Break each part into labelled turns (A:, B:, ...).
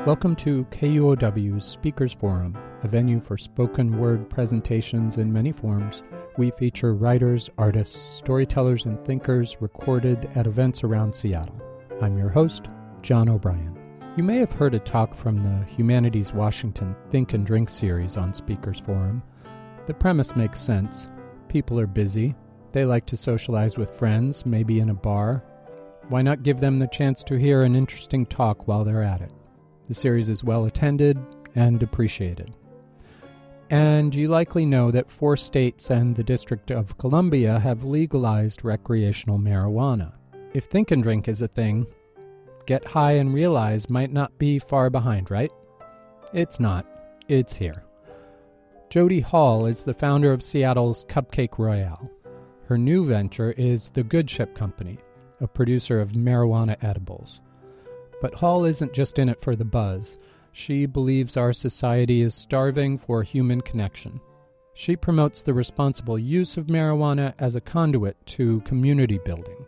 A: Welcome to KUOW's Speakers Forum, a venue for spoken word presentations in many forms. We feature writers, artists, storytellers, and thinkers recorded at events around Seattle. I'm your host, John O'Brien. You may have heard a talk from the Humanities Washington Think and Drink series on Speakers Forum. The premise makes sense. People are busy. They like to socialize with friends, maybe in a bar. Why not give them the chance to hear an interesting talk while they're at it? The series is well attended and appreciated. And you likely know that 4 states and the District of Columbia have legalized recreational marijuana. If Think and Drink is a thing, Get High and Realize might not be far behind, right? It's not. It's here. Jody Hall is the founder of Seattle's Cupcake Royale. Her new venture is the Good Ship Company, a producer of marijuana edibles. But Hall isn't just in it for the buzz. She believes our society is starving for human connection. She promotes the responsible use of marijuana as a conduit to community building.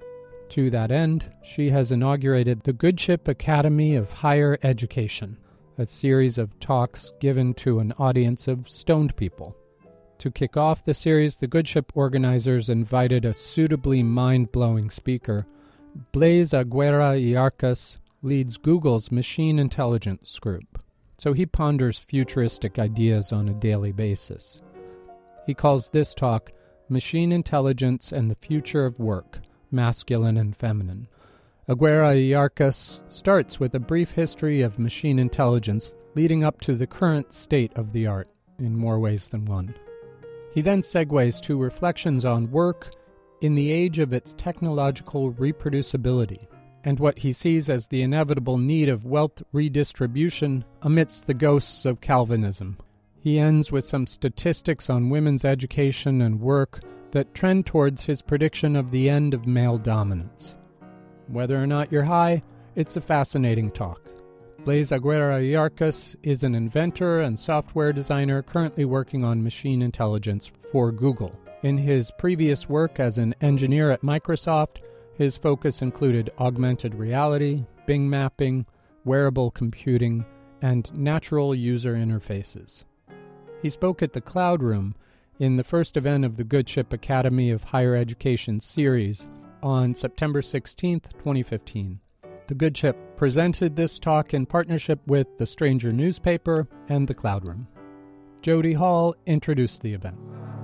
A: To that end, she has inaugurated the Good Ship Academy of Higher Education, a series of talks given to an audience of stoned people. To kick off the series, the Good Ship organizers invited a suitably mind-blowing speaker. Blaise Aguera y Arcas leads Google's machine intelligence group, so he ponders futuristic ideas on a daily basis. He calls this talk Machine Intelligence and the Future of Work, Masculine and Feminine. Aguera y Arcas starts with a brief history of machine intelligence leading up to the current state of the art in more ways than one. He then segues to reflections on work in the age of its technological reproducibility, and what he sees as the inevitable need of wealth redistribution amidst the ghosts of Calvinism. He ends with some statistics on women's education and work that trend towards his prediction of the end of male dominance. Whether or not you're high, it's a fascinating talk. Blaise Aguera y Arcas is an inventor and software designer currently working on machine intelligence for Google. In his previous work as an engineer at Microsoft, his focus included augmented reality, Bing mapping, wearable computing, and natural user interfaces. He spoke at the Cloud Room in the first event of the Good Ship Academy of Higher Education series on September 16th, 2015. The Good Ship presented this talk in partnership with The Stranger newspaper and the Cloud Room. Jody Hall introduced the event.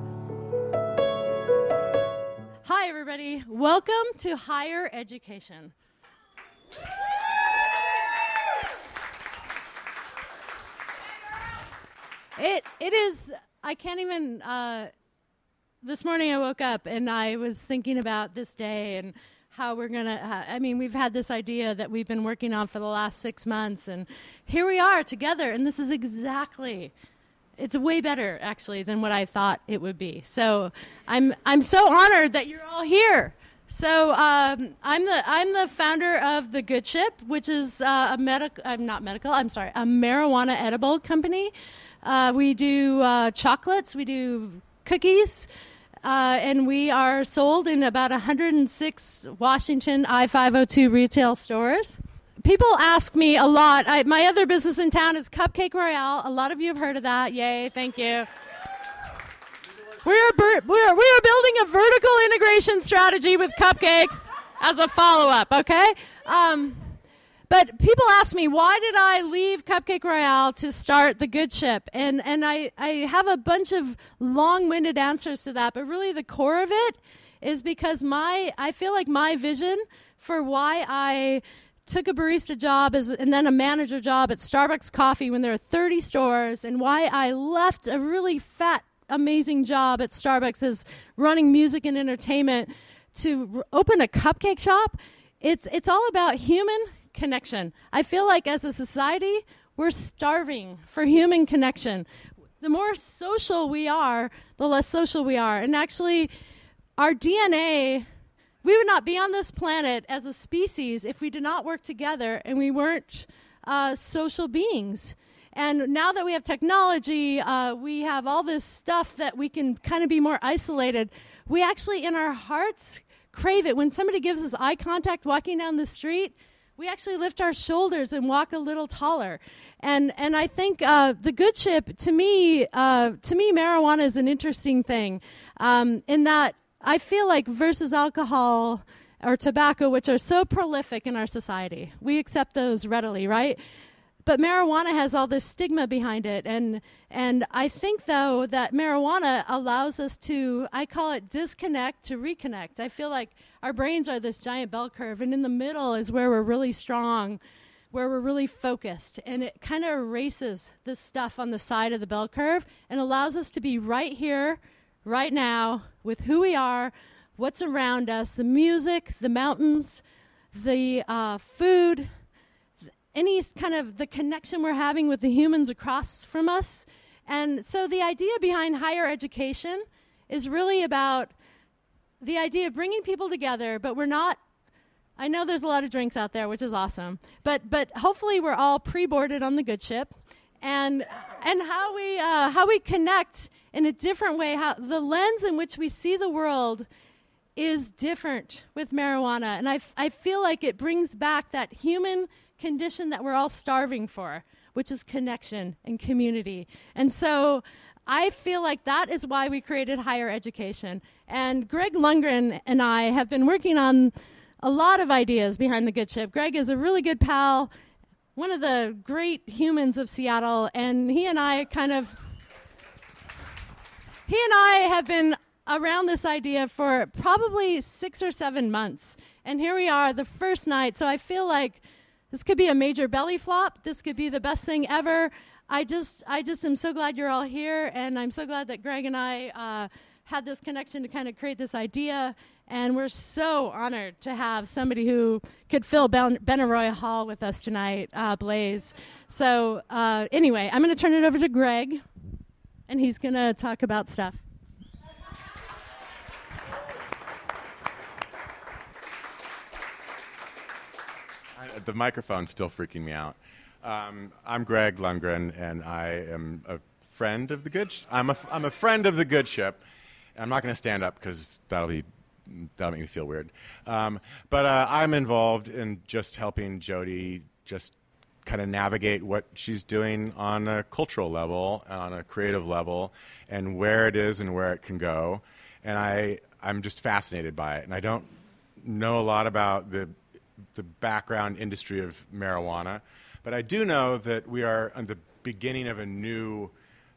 B: Hi, everybody. Welcome to Higher Education. It is, I can't even, this morning I woke up and I was thinking about this day and how we're going to, we've had this idea that we've been working on for the last 6 months, and here we are together, and this is exactly, it's way better, actually, than what I thought it would be. So I'm so honored that you're all here. So I'm the founder of the Good Ship, which is a marijuana edible company. We do chocolates, we do cookies, and we are sold in about 106 Washington I-502 retail stores. People ask me a lot. My other business in town is Cupcake Royale. A lot of you have heard of that. Yay, thank you. We are building a vertical integration strategy with cupcakes as a follow-up, okay? But people ask me, why did I leave Cupcake Royale to start the Good Ship? And I have a bunch of long-winded answers to that, but really the core of it is because I feel like my vision for why I took a barista job and then a manager job at Starbucks Coffee when there were 30 stores, and why I left a really fat, amazing job at Starbucks as running music and entertainment to open a cupcake shop. It's all about human connection. I feel like as a society, we're starving for human connection. The more social we are, the less social we are. And actually, our DNA, we would not be on this planet as a species if we did not work together and we weren't social beings. And now that we have technology, we have all this stuff that we can kind of be more isolated. We actually, in our hearts, crave it. When somebody gives us eye contact walking down the street, we actually lift our shoulders and walk a little taller. And I think the good ship, to me, marijuana is an interesting thing in that I feel like versus alcohol or tobacco, which are so prolific in our society, we accept those readily, right? But marijuana has all this stigma behind it. And I think, though, that marijuana allows us to, I call it disconnect to reconnect. I feel like our brains are this giant bell curve, and in the middle is where we're really strong, where we're really focused. And it kind of erases the stuff on the side of the bell curve and allows us to be right here, right now, with who we are, what's around us, the music, the mountains, the food, any kind of the connection we're having with the humans across from us. And so the idea behind higher education is really about the idea of bringing people together, but we're not, I know there's a lot of drinks out there, which is awesome, but hopefully we're all pre-boarded on the good ship, and how we connect in a different way, how the lens in which we see the world is different with marijuana. And I feel like it brings back that human condition that we're all starving for, which is connection and community. And so I feel like that is why we created higher education. And Greg Lundgren and I have been working on a lot of ideas behind the good ship. Greg is a really good pal, one of the great humans of Seattle, and he and I have been around this idea for probably 6 or 7 months. And here we are, the first night. So I feel like this could be a major belly flop. This could be the best thing ever. I just am so glad you're all here, and I'm so glad that Greg and I had this connection to kind of create this idea. And we're so honored to have somebody who could fill Benaroya Hall with us tonight, Blaze. So anyway, I'm going to turn it over to Greg, and he's going to talk about stuff.
C: The microphone's still freaking me out. I'm Greg Lundgren, and I am a friend of the good. I'm a friend of the good ship. I'm not going to stand up because that'll make me feel weird. But I'm involved in just helping Jody just kind of navigate what she's doing on a cultural level, on a creative level, and where it is and where it can go. And I'm just fascinated by it. And I don't know a lot about the background industry of marijuana, but I do know that we are at the beginning of a new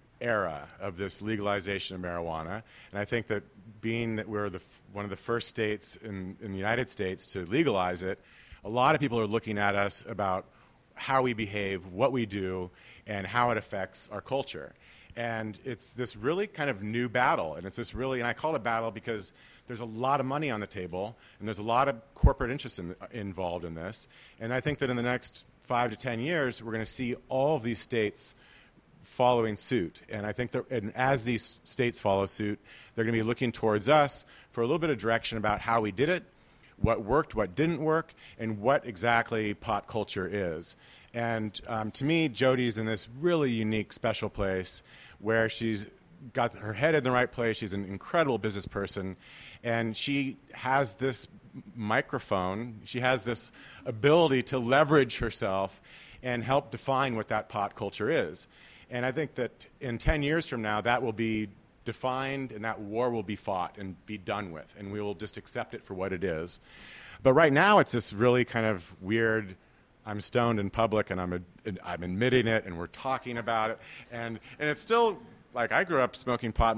C: era of this legalization of marijuana, and I think that being that we're one of the first states in the United States to legalize it, a lot of people are looking at us about how we behave, what we do, and how it affects our culture. And it's this really kind of new battle, and and I call it a battle because there's a lot of money on the table, and there's a lot of corporate interest involved in this. And I think that in the next 5 to 10 years, we're going to see all of these states following suit. And I think that as these states follow suit, they're going to be looking towards us for a little bit of direction about how we did it, what worked, what didn't work, and what exactly pot culture is. And to me, Jody's in this really unique, special place where she's got her head in the right place. She's an incredible business person, and she has this microphone. She has this ability to leverage herself and help define what that pot culture is. And I think that in 10 years from now, that will be defined, and that war will be fought and be done with, and we will just accept it for what it is. But right now, it's this really kind of weird, I'm stoned in public, and I'm admitting it, and we're talking about it, and it's still like I grew up smoking pot in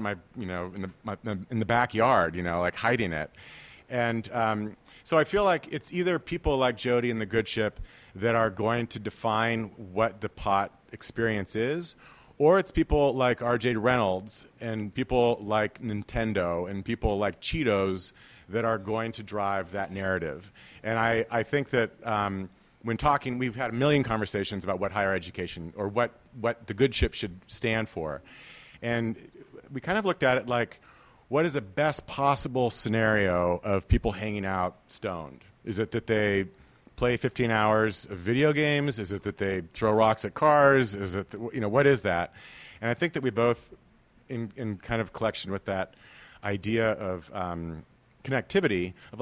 C: in the backyard, like hiding it, and so I feel like it's either people like Jody and the Good Ship that are going to define what the pot experience is, or it's people like R.J. Reynolds and people like Nintendo and people like Cheetos that are going to drive that narrative. And I think that when talking, we've had a million conversations about what higher education or what the Good Ship should stand for. And we kind of looked at it like, what is the best possible scenario of people hanging out stoned? Is it that they play 15 hours of video games? Is it that they throw rocks at cars? Is it, what is that? And I think that we both, in kind of collection with that idea of connectivity, of like,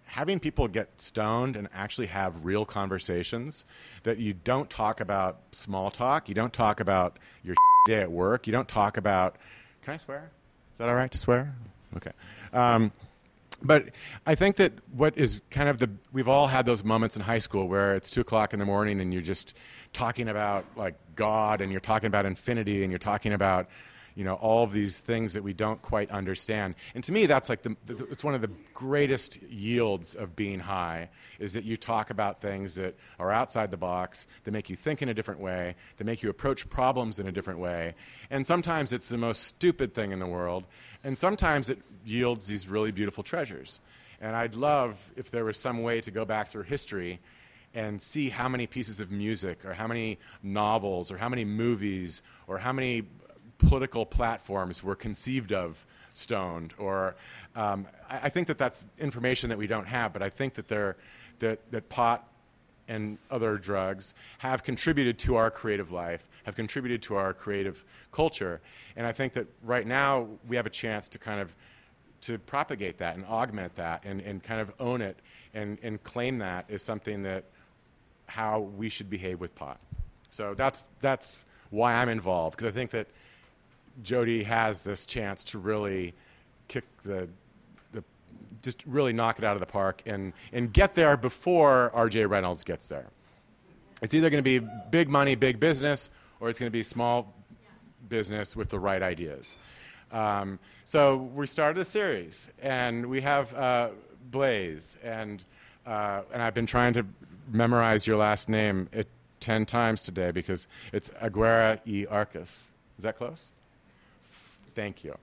C: having people get stoned and actually have real conversations, that you don't talk about small talk, you don't talk about your day at work, you don't talk about, can I swear? Is that all right to swear? Okay. But I think that what is kind of we've all had those moments in high school where it's 2 o'clock in the morning and you're just talking about like God, and you're talking about infinity, and you're talking about, all of these things that we don't quite understand. And to me, that's like it's one of the greatest yields of being high, is that you talk about things that are outside the box, that make you think in a different way, that make you approach problems in a different way. And sometimes it's the most stupid thing in the world, and sometimes it yields these really beautiful treasures. And I'd love if there was some way to go back through history and see how many pieces of music, or how many novels, or how many movies, or how many political platforms were conceived of stoned. Or I think that that's information that we don't have, but I think that that pot and other drugs have contributed to our creative life, have contributed to our creative culture. And I think that right now we have a chance to propagate that and augment that and kind of own it and claim that as something that how we should behave with pot. So that's why I'm involved, because I think that Jody has this chance to really kick just really knock it out of the park and get there before R.J. Reynolds gets there. It's either going to be big money, big business, or it's going to be small business with the right ideas. So we started a series, and we have Blaze, and I've been trying to memorize your last name 10 times today because it's Aguirre y Arcas. Is that close? Thank you.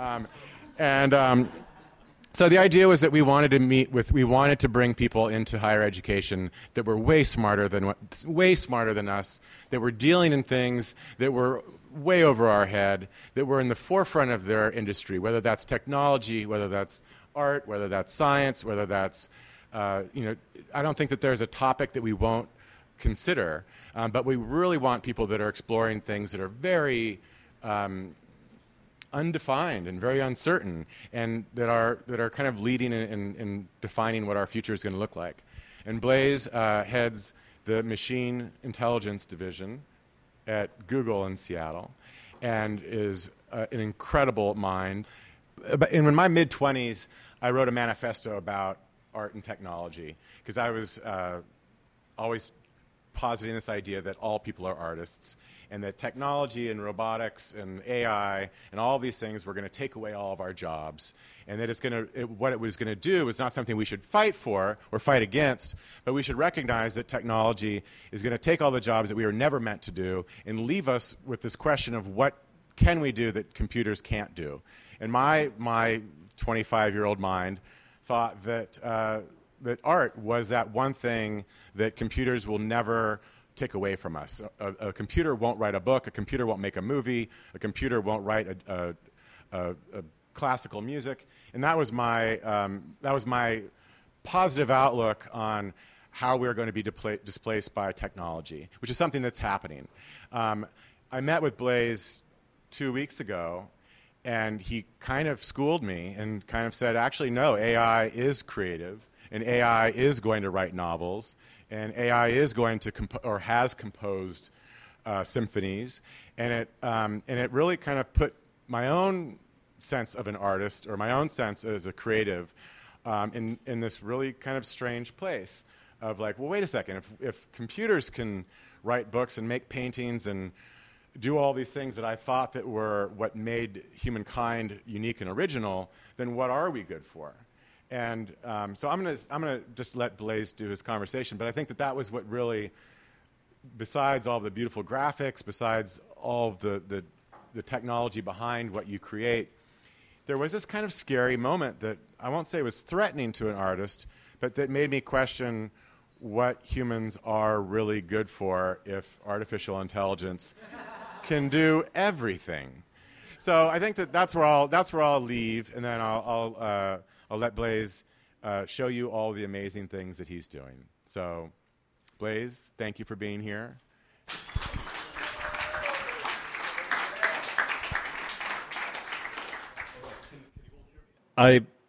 C: So the idea was that we wanted to bring people into higher education that were way smarter than us, that were dealing in things that were way over our head, that were in the forefront of their industry, whether that's technology, whether that's art, whether that's science, whether that's, I don't think that there's a topic that we won't consider, but we really want people that are exploring things that are very undefined and very uncertain, and that are kind of leading and defining what our future is going to look like. And Blaze heads the Machine Intelligence Division at Google in Seattle, and is an incredible mind. In my mid-20s, I wrote a manifesto about art and technology, because I was always positing this idea that all people are artists, and that technology and robotics and AI and all of these things were going to take away all of our jobs, and that what it was going to do was not something we should fight for or fight against, but we should recognize that technology is going to take all the jobs that we were never meant to do and leave us with this question of what can we do that computers can't do. And my 25-year-old mind thought that art was that one thing that computers will never take away from us. A computer won't write a book. A computer won't make a movie. A computer won't write a classical music. And that was my positive outlook on how we're going to be displaced by technology, which is something that's happening. I met with Blaze 2 weeks ago, and he kind of schooled me and kind of said, actually, no, AI is creative, and AI is going to write novels, and AI is going to or has composed symphonies, and it really kind of put my own sense of an artist, or my own sense as a creative, in this really kind of strange place of like, well, wait a second, if computers can write books and make paintings and do all these things that I thought that were what made humankind unique and original, then what are we good for? And so I'm gonna just let Blaze do his conversation, but I think that was what really, besides all the beautiful graphics, besides all of the technology behind what you create, there was this kind of scary moment that I won't say was threatening to an artist, but that made me question what humans are really good for if artificial intelligence can do everything. So I think that's where I'll leave, and then I'll let Blaze show you all the amazing things that he's doing. So, Blaze, thank you for being here.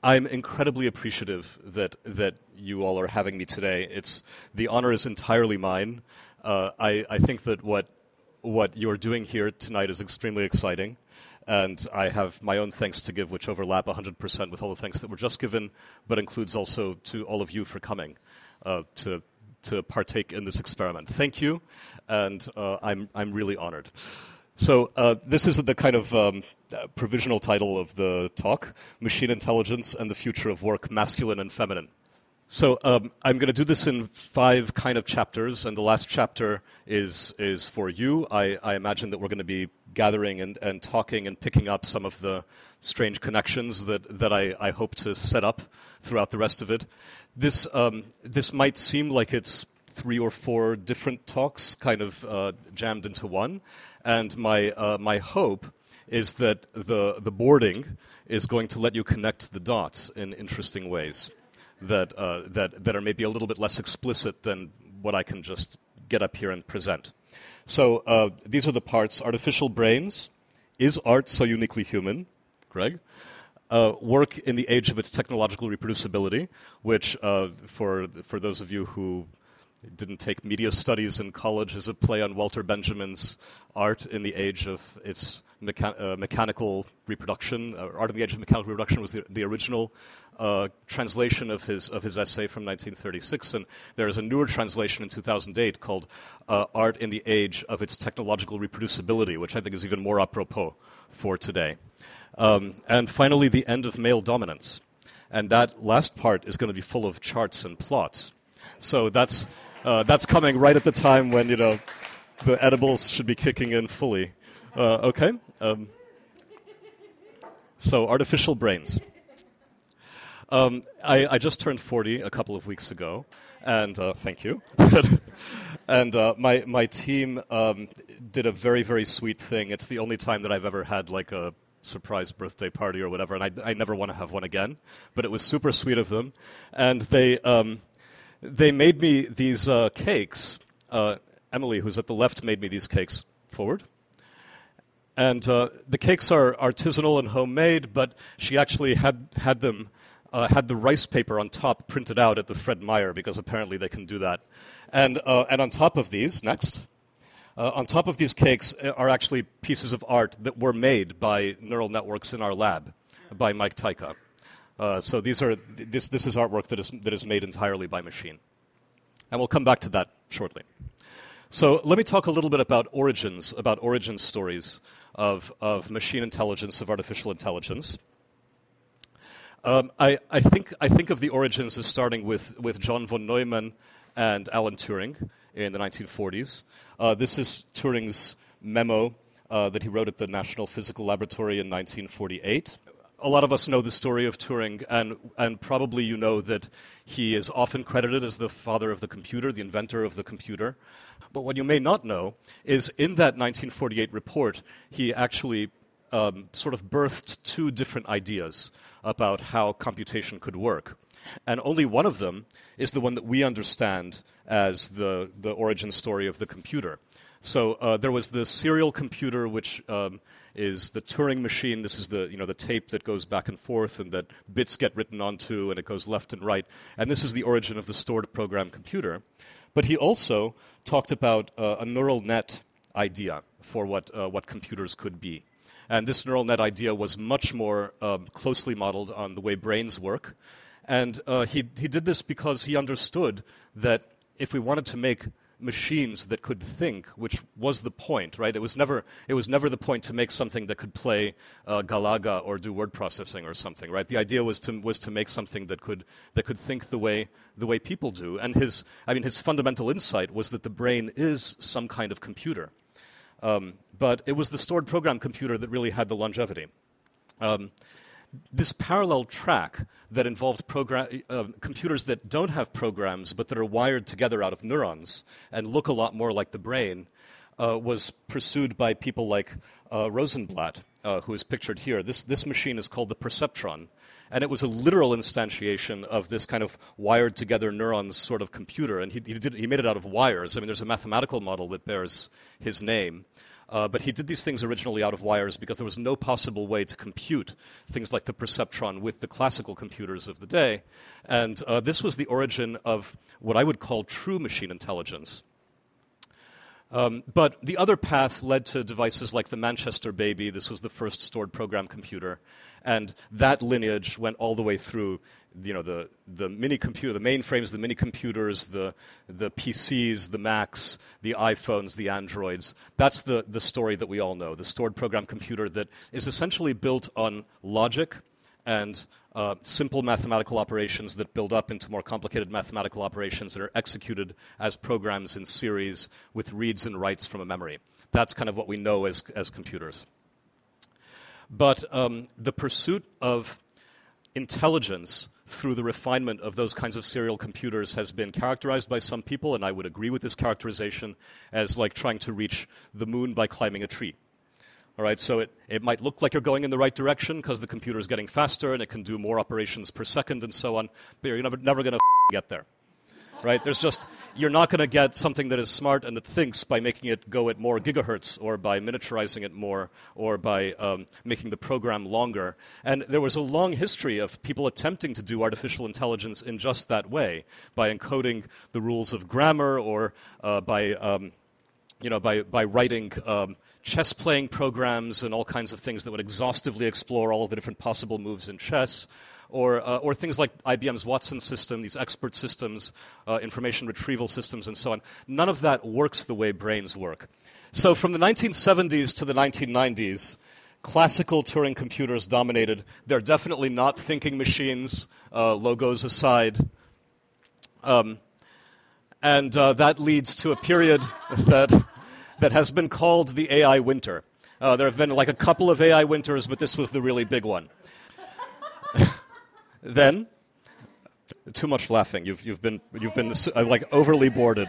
D: I'm incredibly appreciative that you all are having me today. The honor is entirely mine. I think that what you're doing here tonight is extremely exciting, and I have my own thanks to give, which overlap 100% with all the thanks that were just given, but includes also to all of you for coming to partake in this experiment. Thank you, and I'm really honored. So this is the kind of provisional title of the talk: Machine Intelligence and the Future of Work, Masculine and Feminine. So I'm going to do this in 5 kind of chapters, and the last chapter is for you. I imagine that we're going to be gathering and talking and picking up some of the strange connections that I hope to set up throughout the rest of it. This might seem like it's 3 or 4 different talks kind of jammed into one, and my hope is that the boarding is going to let you connect the dots in interesting ways that are maybe a little bit less explicit than what I can just get up here and present. So these are the parts. Artificial brains. Is art so uniquely human? Greg? Work in the age of its technological reproducibility, which for those of you who didn't take media studies in college, is a play on Walter Benjamin's Art in the Age of its Mechanical Reproduction. Art in the Age of Mechanical Reproduction was the original translation of his essay from 1936, and there is a newer translation in 2008 called Art in the Age of its Technological Reproducibility, which I think is even more apropos for today. And finally, the end of male dominance. And that last part is going to be full of charts and plots. So that's coming right at the time when, the edibles should be kicking in fully. Okay? So artificial brains. I just turned 40 a couple of weeks ago, and thank you. And my team did a very, very sweet thing. It's the only time that I've ever had like a surprise birthday party or whatever, and I never want to have one again. But it was super sweet of them, and they made me these cakes. Emily, who's at the left, made me these cakes. Forward. And the cakes are artisanal and homemade, but she actually had them. Had the rice paper on top printed out at the Fred Meyer, because apparently they can do that. And on top of these, on top of these cakes are actually pieces of art that were made by neural networks in our lab by Mike Tyka. So this is artwork that is made entirely by machine. And we'll come back to that shortly. So let me talk a little bit about origin stories of machine intelligence, of artificial intelligence. I think of the origins as starting with John von Neumann and Alan Turing in the 1940s. This is Turing's memo that he wrote at the National Physical Laboratory in 1948. A lot of us know the story of Turing, and probably you know that he is often credited as the father of the computer, the inventor of the computer. But what you may not know is in that 1948 report, he actually sort of birthed 2 different ideas about how computation could work. And only one of them is the one that we understand as the origin story of the computer. So there was the serial computer, which is the Turing machine. This is the tape that goes back and forth and that bits get written onto, and it goes left and right. And this is the origin of the stored program computer. But he also talked about a neural net idea for what computers could be. And this neural net idea was much more closely modeled on the way brains work. And he did this because he understood that if we wanted to make machines that could think, which was the point, right? It was never the point to make something that could play Galaga or do word processing or something, right? The idea was to make something that could think the way people do. And his fundamental insight was that the brain is some kind of computer. But it was the stored program computer that really had the longevity. This parallel track that involved computers that don't have programs but that are wired together out of neurons and look a lot more like the brain was pursued by people like Rosenblatt, who is pictured here. This machine is called the perceptron, and it was a literal instantiation of this kind of wired together neurons sort of computer, and he made it out of wires. I mean, there's a mathematical model that bears his name. But he did these things originally out of wires because there was no possible way to compute things like the perceptron with the classical computers of the day. And this was the origin of what I would call true machine intelligence. But the other path led to devices like the Manchester Baby. This was the first stored program computer. And that lineage went all the way through the mini computer, the mainframes, the mini computers, the PCs, the Macs, the iPhones, the Androids. That's the story that we all know, the stored program computer that is essentially built on logic and simple mathematical operations that build up into more complicated mathematical operations that are executed as programs in series with reads and writes from a memory. That's kind of what we know as computers. But the pursuit of intelligence through the refinement of those kinds of serial computers has been characterized by some people, and I would agree with this characterization, as like trying to reach the moon by climbing a tree. All right, so it might look like you're going in the right direction because the computer is getting faster and it can do more operations per second and so on, but you're never going to get there. Right? You're not going to get something that is smart and that thinks by making it go at more gigahertz or by miniaturizing it more or by making the program longer. And there was a long history of people attempting to do artificial intelligence in just that way, by encoding the rules of grammar or by writing chess-playing programs and all kinds of things that would exhaustively explore all of the different possible moves in chess. Or things like IBM's Watson system, these expert systems, information retrieval systems, and so on. None of that works the way brains work. So from the 1970s to the 1990s, classical Turing computers dominated. They're definitely not thinking machines, logos aside. And that leads to a period that has been called the AI winter. There have been like a couple of AI winters, but this was the really big one. Then, too much laughing. You've been like overly boarded.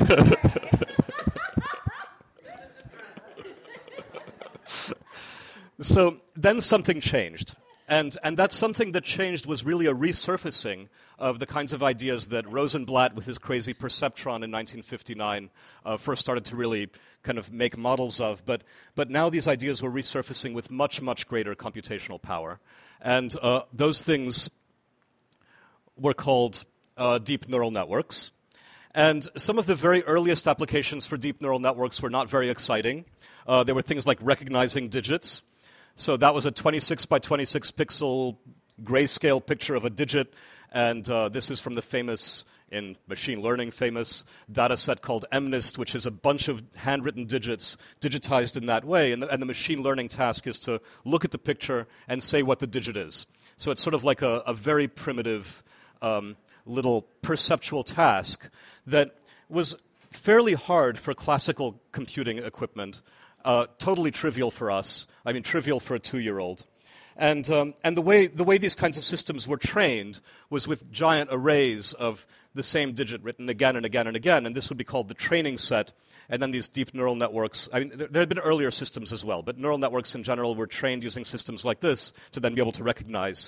D: So then something changed, and that something that changed was really a resurfacing of the kinds of ideas that Rosenblatt, with his crazy perceptron in 1959, first started to really kind of make models of. But now these ideas were resurfacing with much, much greater computational power, and those things were called deep neural networks. And some of the very earliest applications for deep neural networks were not very exciting. There were things like recognizing digits. So that was a 26 by 26 pixel grayscale picture of a digit. And this is from the famous, in machine learning, famous data set called MNIST, which is a bunch of handwritten digits digitized in that way. And the machine learning task is to look at the picture and say what the digit is. So it's sort of like a very primitive little perceptual task that was fairly hard for classical computing equipment, totally trivial for us. I mean, trivial for a 2-year-old. And the way these kinds of systems were trained was with giant arrays of the same digit written again and again and again, and this would be called the training set. And then these deep neural networks, I mean, there had been earlier systems as well, but neural networks in general were trained using systems like this to then be able to recognize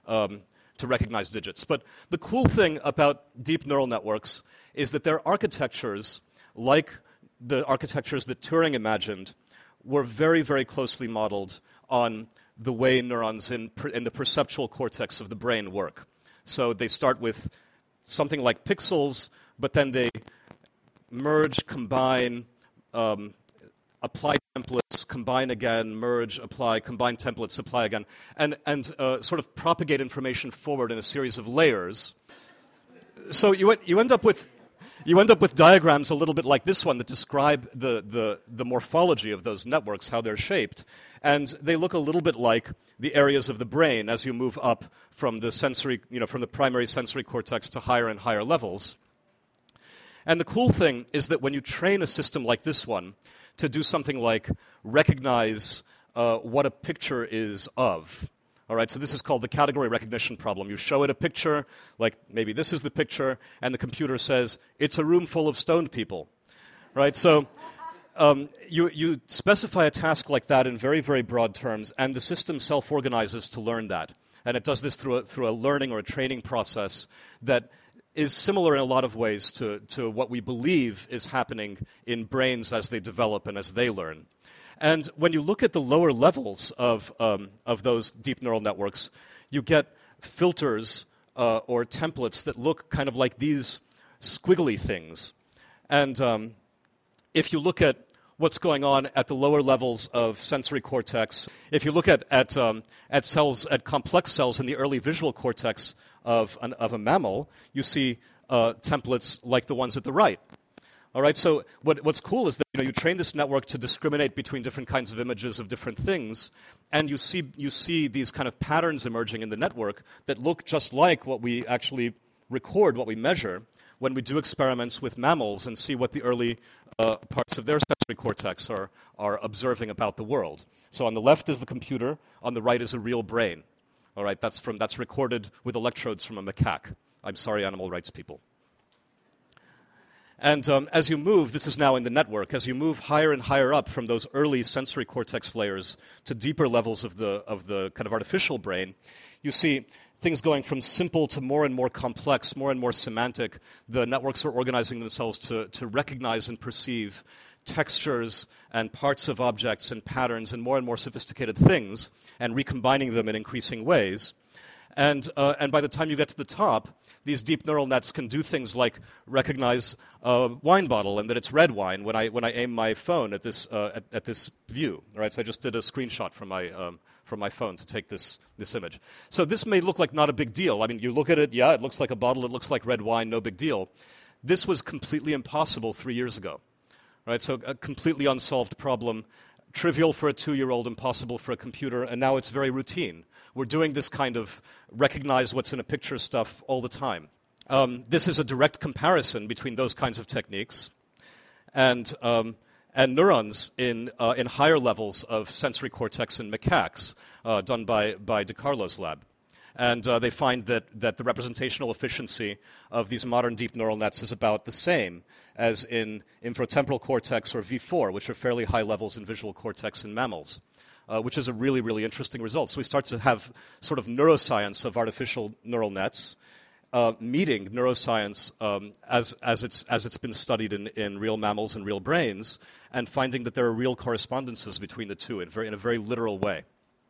D: digits. But the cool thing about deep neural networks is that their architectures, like the architectures that Turing imagined, were very, very closely modeled on the way neurons in the perceptual cortex of the brain work. So they start with something like pixels, but then they merge, combine, apply templates, combine again, merge, apply, combine templates, apply again, and sort of propagate information forward in a series of layers. So you end up with diagrams a little bit like this one that describe the morphology of those networks, how they're shaped, and they look a little bit like the areas of the brain as you move up from the sensory, from the primary sensory cortex to higher and higher levels. And the cool thing is that when you train a system like this one to do something like recognize what a picture is of. All right, so this is called the category recognition problem. You show it a picture, like maybe this is the picture, and the computer says, it's a room full of stoned people. Right, so you specify a task like that in very, very broad terms, and the system self-organizes to learn that. And it does this through a learning or a training process that is similar in a lot of ways to what we believe is happening in brains as they develop and as they learn. And when you look at the lower levels of those deep neural networks, you get filters or templates that look kind of like these squiggly things. And if you look at what's going on at the lower levels of sensory cortex, if you look at cells, at complex cells in the early visual cortex of a mammal, you see templates like the ones at the right. All right, so what's cool is that you train this network to discriminate between different kinds of images of different things, and you see these kind of patterns emerging in the network that look just like what we actually record, what we measure when we do experiments with mammals and see what the early parts of their sensory cortex are observing about the world. So on the left is the computer, on the right is a real brain. All right, that's recorded with electrodes from a macaque. I'm sorry, animal rights people. And as you move, this is now in the network, as you move higher and higher up from those early sensory cortex layers to deeper levels of the kind of artificial brain, you see things going from simple to more and more complex, more and more semantic. The networks are organizing themselves to recognize and perceive textures and parts of objects and patterns and more sophisticated things and recombining them in increasing ways. And by the time you get to the top, these deep neural nets can do things like recognize a wine bottle and that it's red wine when I aim my phone at this view. Right? So I just did a screenshot from my phone to take this image. So this may look like not a big deal. I mean, you look at it, yeah, it looks like a bottle, it looks like red wine, no big deal. This was completely impossible 3 years ago. Right? So a completely unsolved problem, trivial for a 2-year-old, impossible for a computer, and now it's very routine. We're doing this kind of recognize what's in a picture stuff all the time. This is a direct comparison between those kinds of techniques and neurons in higher levels of sensory cortex in macaques, done by DiCarlo's lab. And they find that the representational efficiency of these modern deep neural nets is about the same as in inferotemporal cortex or V4, which are fairly high levels in visual cortex in mammals, which is a really, really interesting result. So we start to have sort of neuroscience of artificial neural nets meeting neuroscience as it's been studied in real mammals and real brains, and finding that there are real correspondences between the two in a very literal way.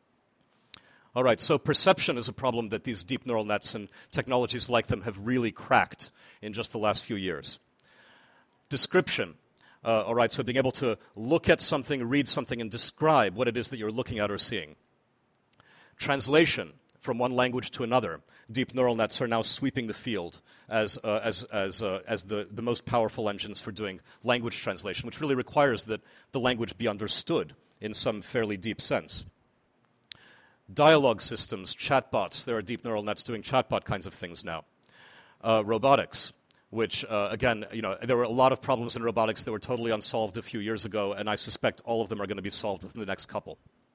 D: All right, so perception is a problem that these deep neural nets and technologies like them have really cracked in just the last few years. Description. All right, so being able to look at something, read something, and describe what it is that you're looking at or seeing. Translation from one language to another. Deep neural nets are now sweeping the field as the most powerful engines for doing language translation, which really requires that the language be understood in some fairly deep sense. Dialogue systems, chatbots. There are deep neural nets doing chatbot kinds of things now. Robotics, which, again, there were a lot of problems in robotics that were totally unsolved a few years ago, and I suspect all of them are going to be solved within the next couple.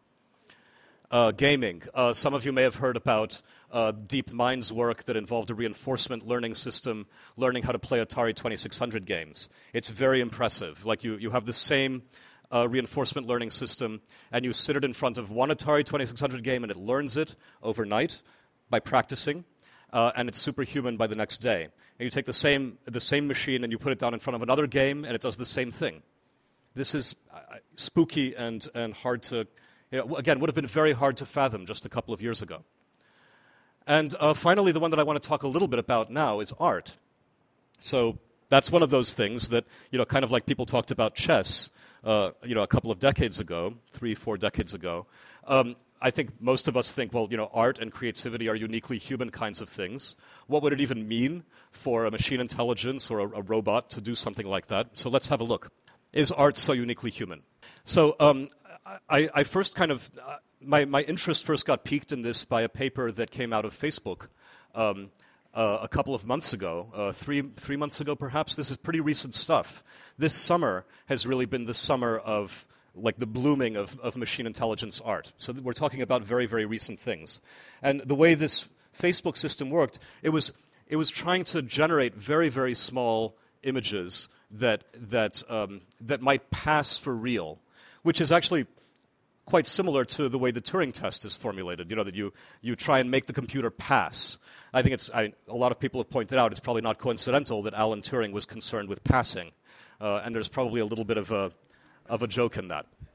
D: Gaming. Some of you may have heard about DeepMind's work that involved a reinforcement learning system, learning how to play Atari 2600 games. It's very impressive. Like you have the same reinforcement learning system, and you sit it in front of one Atari 2600 game, and it learns it overnight by practicing, and it's superhuman by the next day. And you take the same machine and you put it down in front of another game, and it does the same thing. This is spooky and hard to, again, would have been very hard to fathom just a couple of years ago. And finally, the one that I want to talk a little bit about now is art. So that's one of those things that, kind of like people talked about chess, a couple of decades ago, 3-4 decades ago. I think most of us think, well, art and creativity are uniquely human kinds of things. What would it even mean for a machine intelligence or a robot to do something like that? So let's have a look. Is art so uniquely human? So I first kind of, my interest first got piqued in this by a paper that came out of Facebook a couple of months ago, 3 months ago perhaps. This is pretty recent stuff. This summer has really been the summer of like the blooming of machine intelligence art. So we're talking about very, very recent things. And the way this Facebook system worked, it was trying to generate very, very small images that might pass for real, which is actually quite similar to the way the Turing test is formulated, that you try and make the computer pass. I think a lot of people have pointed out it's probably not coincidental that Alan Turing was concerned with passing, and there's probably a little bit of a joke in that.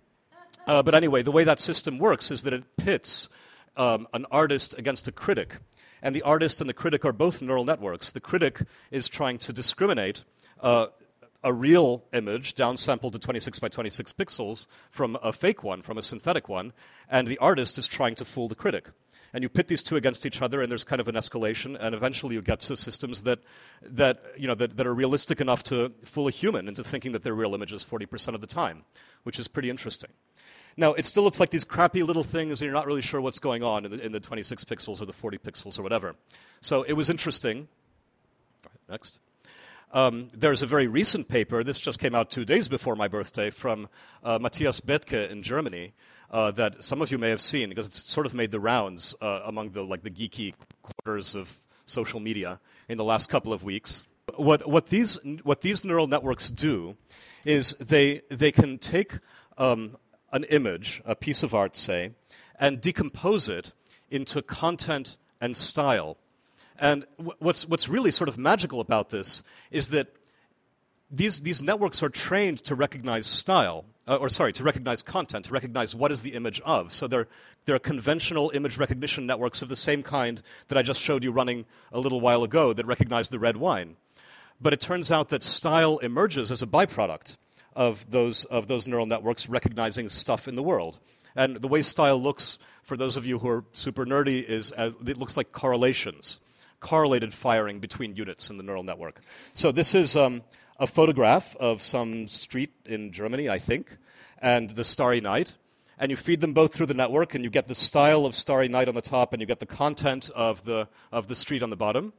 D: But anyway, the way that system works is that it pits an artist against a critic. And the artist and the critic are both neural networks. The critic is trying to discriminate a real image downsampled to 26 by 26 pixels from a fake one, from a synthetic one, and the artist is trying to fool the critic. And you pit these two against each other, and there's kind of an escalation, and eventually you get to systems that are realistic enough to fool a human into thinking that they're real images 40% of the time, which is pretty interesting. Now, it still looks like these crappy little things, and you're not really sure what's going on in the 26 pixels or the 40 pixels or whatever. So it was interesting. All right, next. There's a very recent paper, this just came out 2 days before my birthday, from Matthias Bethke in Germany, that some of you may have seen, because it's sort of made the rounds among the geeky quarters of social media in the last couple of weeks. What these neural networks do is they can take an image, a piece of art, say, and decompose it into content and style. And what's really sort of magical about this is that these networks are trained to recognize style, to recognize content, to recognize what is the image of. So they're conventional image recognition networks of the same kind that I just showed you running a little while ago that recognize the red wine. But it turns out that style emerges as a byproduct of those neural networks recognizing stuff in the world. And the way style looks, for those of you who are super nerdy, is it looks like correlations. Correlated firing between units in the neural network. So this is a photograph of some street in Germany, I think, and the Starry Night. And you feed them both through the network, and you get the style of Starry Night on the top, and you get the content of the street on the bottom.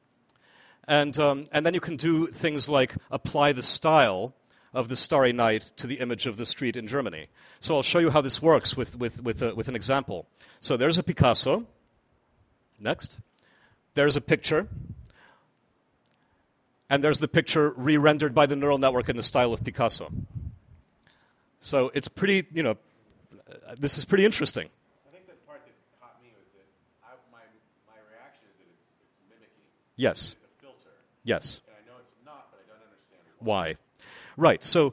D: And then you can do things like apply the style of the Starry Night to the image of the street in Germany. So I'll show you how this works with an example. So there's a Picasso. Next. There's a picture, and there's the picture re-rendered by the neural network in the style of Picasso. So it's pretty, this is pretty interesting.
C: I think the part that caught me was that my reaction is that it's mimicking.
D: Yes.
C: It's a filter.
D: Yes.
C: And I know it's not, but I don't understand
D: why. Right. So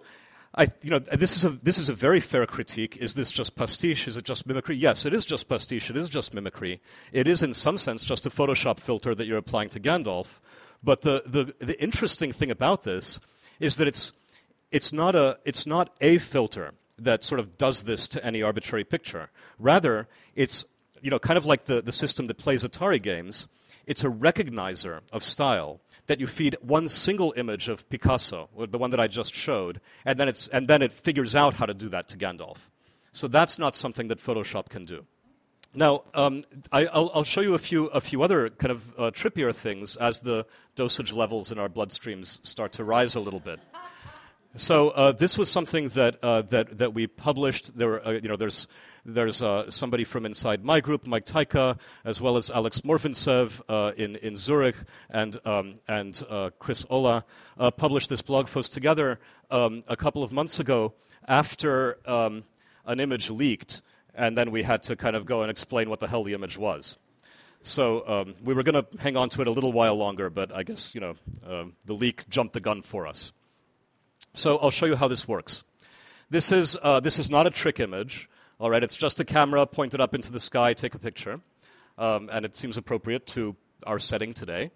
D: this is a very fair critique. Is this just pastiche? Is it just mimicry? Yes, it is just pastiche. It is just mimicry. It is, in some sense, just a Photoshop filter that you're applying to Gandalf. But the interesting thing about this is that it's not a filter that sort of does this to any arbitrary picture. Rather, it's kind of like the system that plays Atari games. It's a recognizer of style that you feed one single image of Picasso, the one that I just showed, and then it figures out how to do that to Gandalf. So that's not something that Photoshop can do. Now, I'll show you a few other kind of trippier things as the dosage levels in our bloodstreams start to rise a little bit. So this was something that we published. There were, there's somebody from inside my group, Mike Taika, as well as Alex Morvintsev in Zurich, and Chris Ola published this blog post together a couple of months ago after an image leaked, and then we had to kind of go and explain what the hell the image was. So we were going to hang on to it a little while longer, but I guess the leak jumped the gun for us. So I'll show you how this works. This is not a trick image. All right, it's just a camera pointed up into the sky, take a picture, and it seems appropriate to our setting today.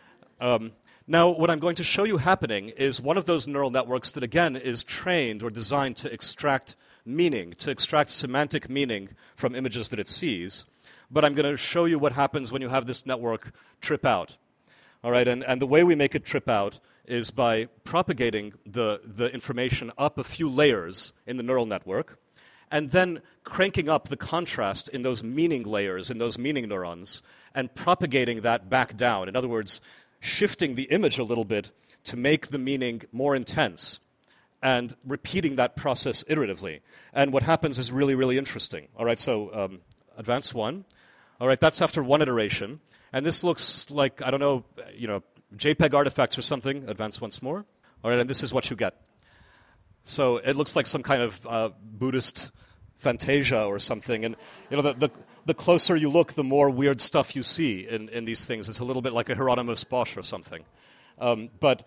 D: Now, what I'm going to show you happening is one of those neural networks that, again, is trained or designed to extract meaning, to extract semantic meaning from images that it sees. But I'm going to show you what happens when you have this network trip out. All right, and the way we make it trip out is by propagating the information up a few layers in the neural network, and then cranking up the contrast in those meaning layers, in those meaning neurons, and propagating that back down. In other words, shifting the image a little bit to make the meaning more intense, and repeating that process iteratively. And what happens is really, really interesting. All right, so advance one. All right, that's after one iteration. And this looks like, I don't know, JPEG artifacts or something. Advance once more. All right, and this is what you get. So it looks like some kind of Buddhist fantasia or something. And the closer you look, the more weird stuff you see in these things. It's a little bit like a Hieronymus Bosch or something. But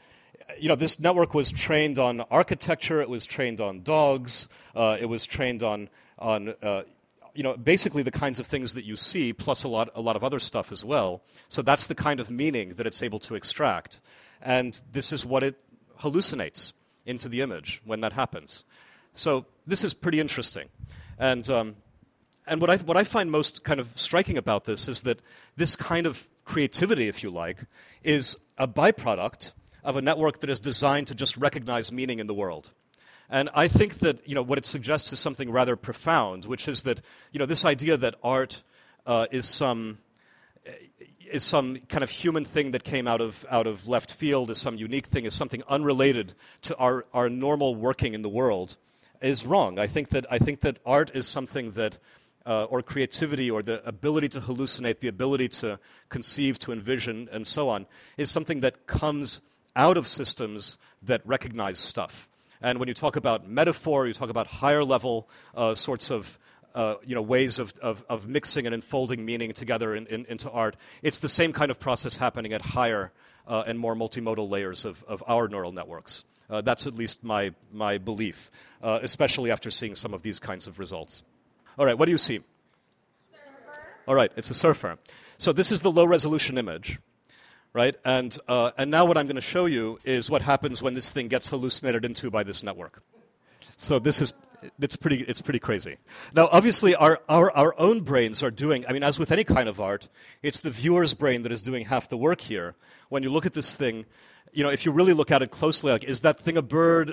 D: this network was trained on architecture. It was trained on dogs. It was trained on basically the kinds of things that you see, plus a lot of other stuff as well. So that's the kind of meaning that it's able to extract, and this is what it hallucinates into the image when that happens. So this is pretty interesting, and what I find most kind of striking about this is that this kind of creativity, if you like, is a byproduct of a network that is designed to just recognize meaning in the world. And I think that what it suggests is something rather profound, which is that this idea that art is some kind of human thing that came out of left field, is some unique thing, is something unrelated to our normal working in the world, is wrong. I think that art is something that, or creativity, or the ability to hallucinate, the ability to conceive, to envision, and so on, is something that comes out of systems that recognize stuff. And when you talk about metaphor, you talk about higher level sorts of ways of mixing and enfolding meaning together into art. It's the same kind of process happening at higher and more multimodal layers of our neural networks. That's at least my belief, especially after seeing some of these kinds of results. All right, what do you see? Surfer. All right, it's a surfer. So this is the low-resolution image, right? And now what I'm going to show you is what happens when this thing gets hallucinated into by this network. So it's pretty crazy. Now, obviously, our own brains are doing, as with any kind of art, it's the viewer's brain that is doing half the work here. When you look at this thing, if you really look at it closely, like, is that thing a bird?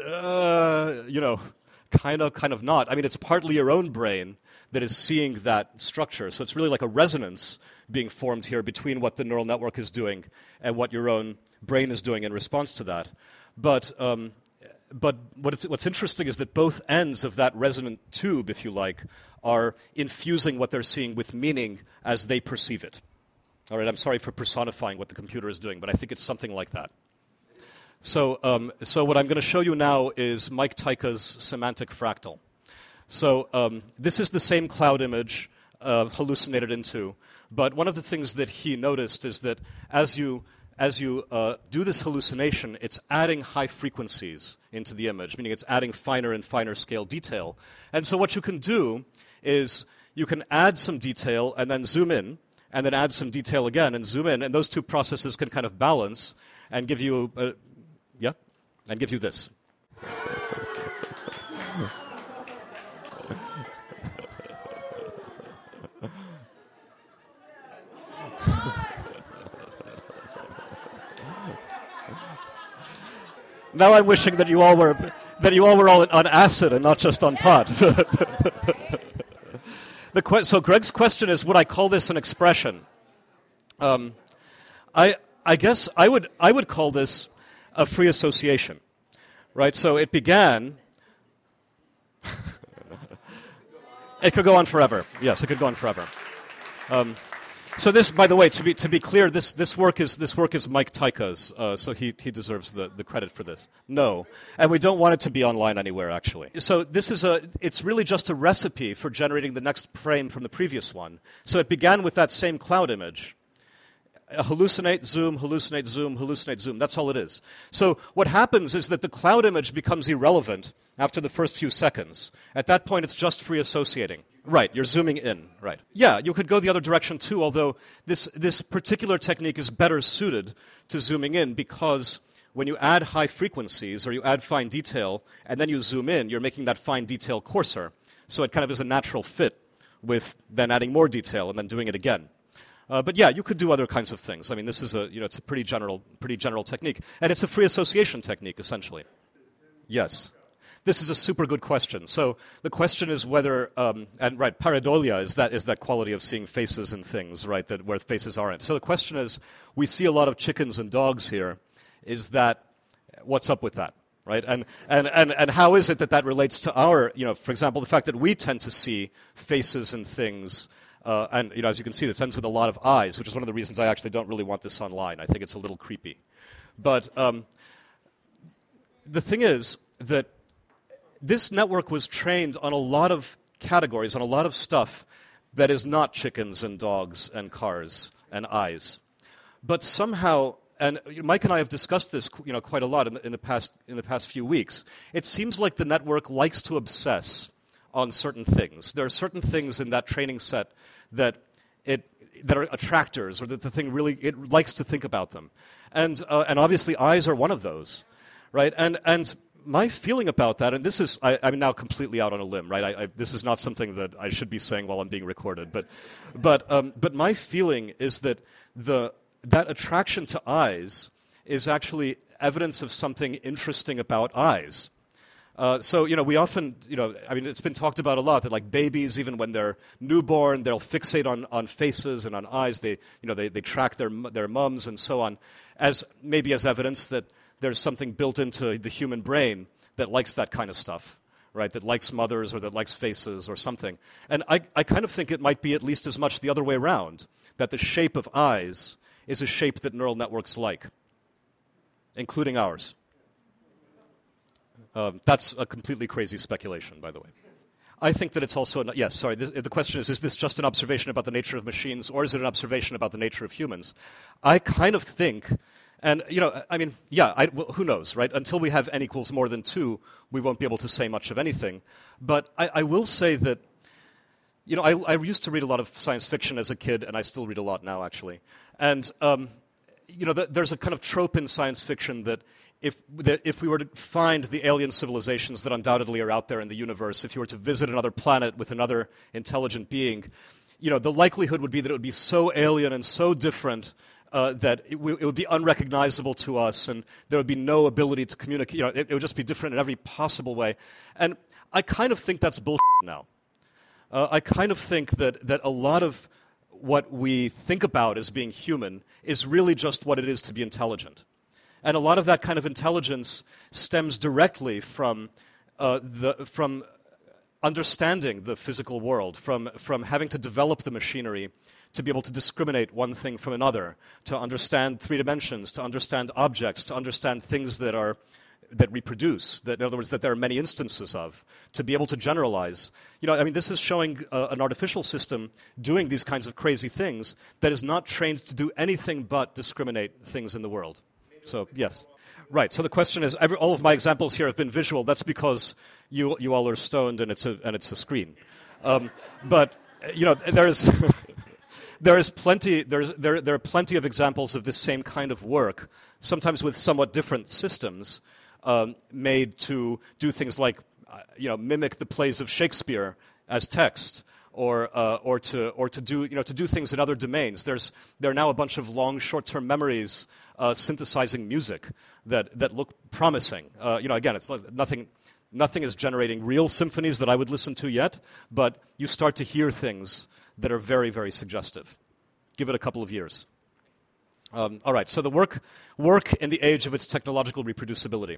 D: Kind of not. It's partly your own brain that is seeing that structure. So it's really like a resonance being formed here between what the neural network is doing and what your own brain is doing in response to that. But what's interesting is that both ends of that resonant tube, if you like, are infusing what they're seeing with meaning as they perceive it. All right, I'm sorry for personifying what the computer is doing, but I think it's something like that. So what I'm going to show you now is Mike Tyka's semantic fractal. So this is the same cloud image hallucinated into, but one of the things that he noticed is that as you do this hallucination, it's adding high frequencies into the image, meaning it's adding finer and finer scale detail. And so what you can do is you can add some detail and then zoom in, and then add some detail again and zoom in, and those two processes can kind of balance and give you this. Now I'm wishing that you all were all on acid and not just on pot. So Greg's question is, would I call this an expression? I guess I would call this a free association, right? So it began. It could go on forever. Yes, it could go on forever. So this, by the way, to be clear, this work is Mike Tyka's, so he deserves the credit for this. No, and we don't want it to be online anywhere, actually. So it's really just a recipe for generating the next frame from the previous one. So it began with that same cloud image. Hallucinate, zoom, hallucinate, zoom, hallucinate, zoom. That's all it is. So what happens is that the cloud image becomes irrelevant after the first few seconds. At that point, it's just free associating. Right, you're zooming in, right. Yeah, you could go the other direction too, although this particular technique is better suited to zooming in because when you add high frequencies or you add fine detail and then you zoom in, you're making that fine detail coarser. So it kind of is a natural fit with then adding more detail and then doing it again. But yeah, you could do other kinds of things. This is it's a pretty general technique, and it's a free association technique essentially. Yes. This is a super good question. So the question is whether, pareidolia is that quality of seeing faces and things, right, that where faces aren't. So the question is, we see a lot of chickens and dogs here. Is that, what's up with that, right? And how is it that relates to our, for example, the fact that we tend to see faces and things, and as you can see, this ends with a lot of eyes, which is one of the reasons I actually don't really want this online. I think it's a little creepy. But the thing is that this network was trained on a lot of categories, on a lot of stuff that is not chickens and dogs and cars and eyes. But somehow and Mike and I have discussed this, quite a lot in the past few weeks. It seems like the network likes to obsess on certain things. There are certain things in that training set that are attractors, or that the thing really, it likes to think about them. And obviously eyes are one of those, right? And my feeling about that, and this is, I'm now completely out on a limb, right? This is not something that I should be saying while I'm being recorded, but my feeling is that that attraction to eyes is actually evidence of something interesting about eyes. So, we often, it's been talked about a lot that, like, babies, even when they're newborn, they'll fixate on faces and on eyes. They track their mums and so on, as evidence that there's something built into the human brain that likes that kind of stuff, right? That likes mothers or that likes faces or something. And I kind of think it might be at least as much the other way around, that the shape of eyes is a shape that neural networks like, including ours. That's a completely crazy speculation, by the way. I think that it's also, the question is this just an observation about the nature of machines, or is it an observation about the nature of humans? I kind of think, and, who knows, right? Until we have n equals more than 2, we won't be able to say much of anything. But I will say that, I used to read a lot of science fiction as a kid, and I still read a lot now, actually. And, there's a kind of trope in science fiction that if we were to find the alien civilizations that undoubtedly are out there in the universe, if you were to visit another planet with another intelligent being, the likelihood would be that it would be so alien and so different that it would be unrecognizable to us, and there would be no ability to communicate. It would just be different in every possible way. And I kind of think that's bullshit now. I kind of think that a lot of what we think about as being human is really just what it is to be intelligent. And a lot of that kind of intelligence stems directly from understanding the physical world, from having to develop the machinery to be able to discriminate one thing from another, to understand 3 dimensions, to understand objects, to understand things that reproduce, that, in other words, that there are many instances of, to be able to generalize. This is showing an artificial system doing these kinds of crazy things that is not trained to do anything but discriminate things in the world. So, yes. Right, so the question is, all of my examples here have been visual. That's because you all are stoned and it's a screen. But there are plenty of examples of this same kind of work, sometimes with somewhat different systems, made to do things like mimic the plays of Shakespeare as text, or to do things in other domains. There are now a bunch of long short-term memories synthesizing music that look promising. Again, it's nothing is generating real symphonies that I would listen to yet, but you start to hear things that are very, very suggestive. Give it a couple of years. All right, so the work in the age of its technological reproducibility.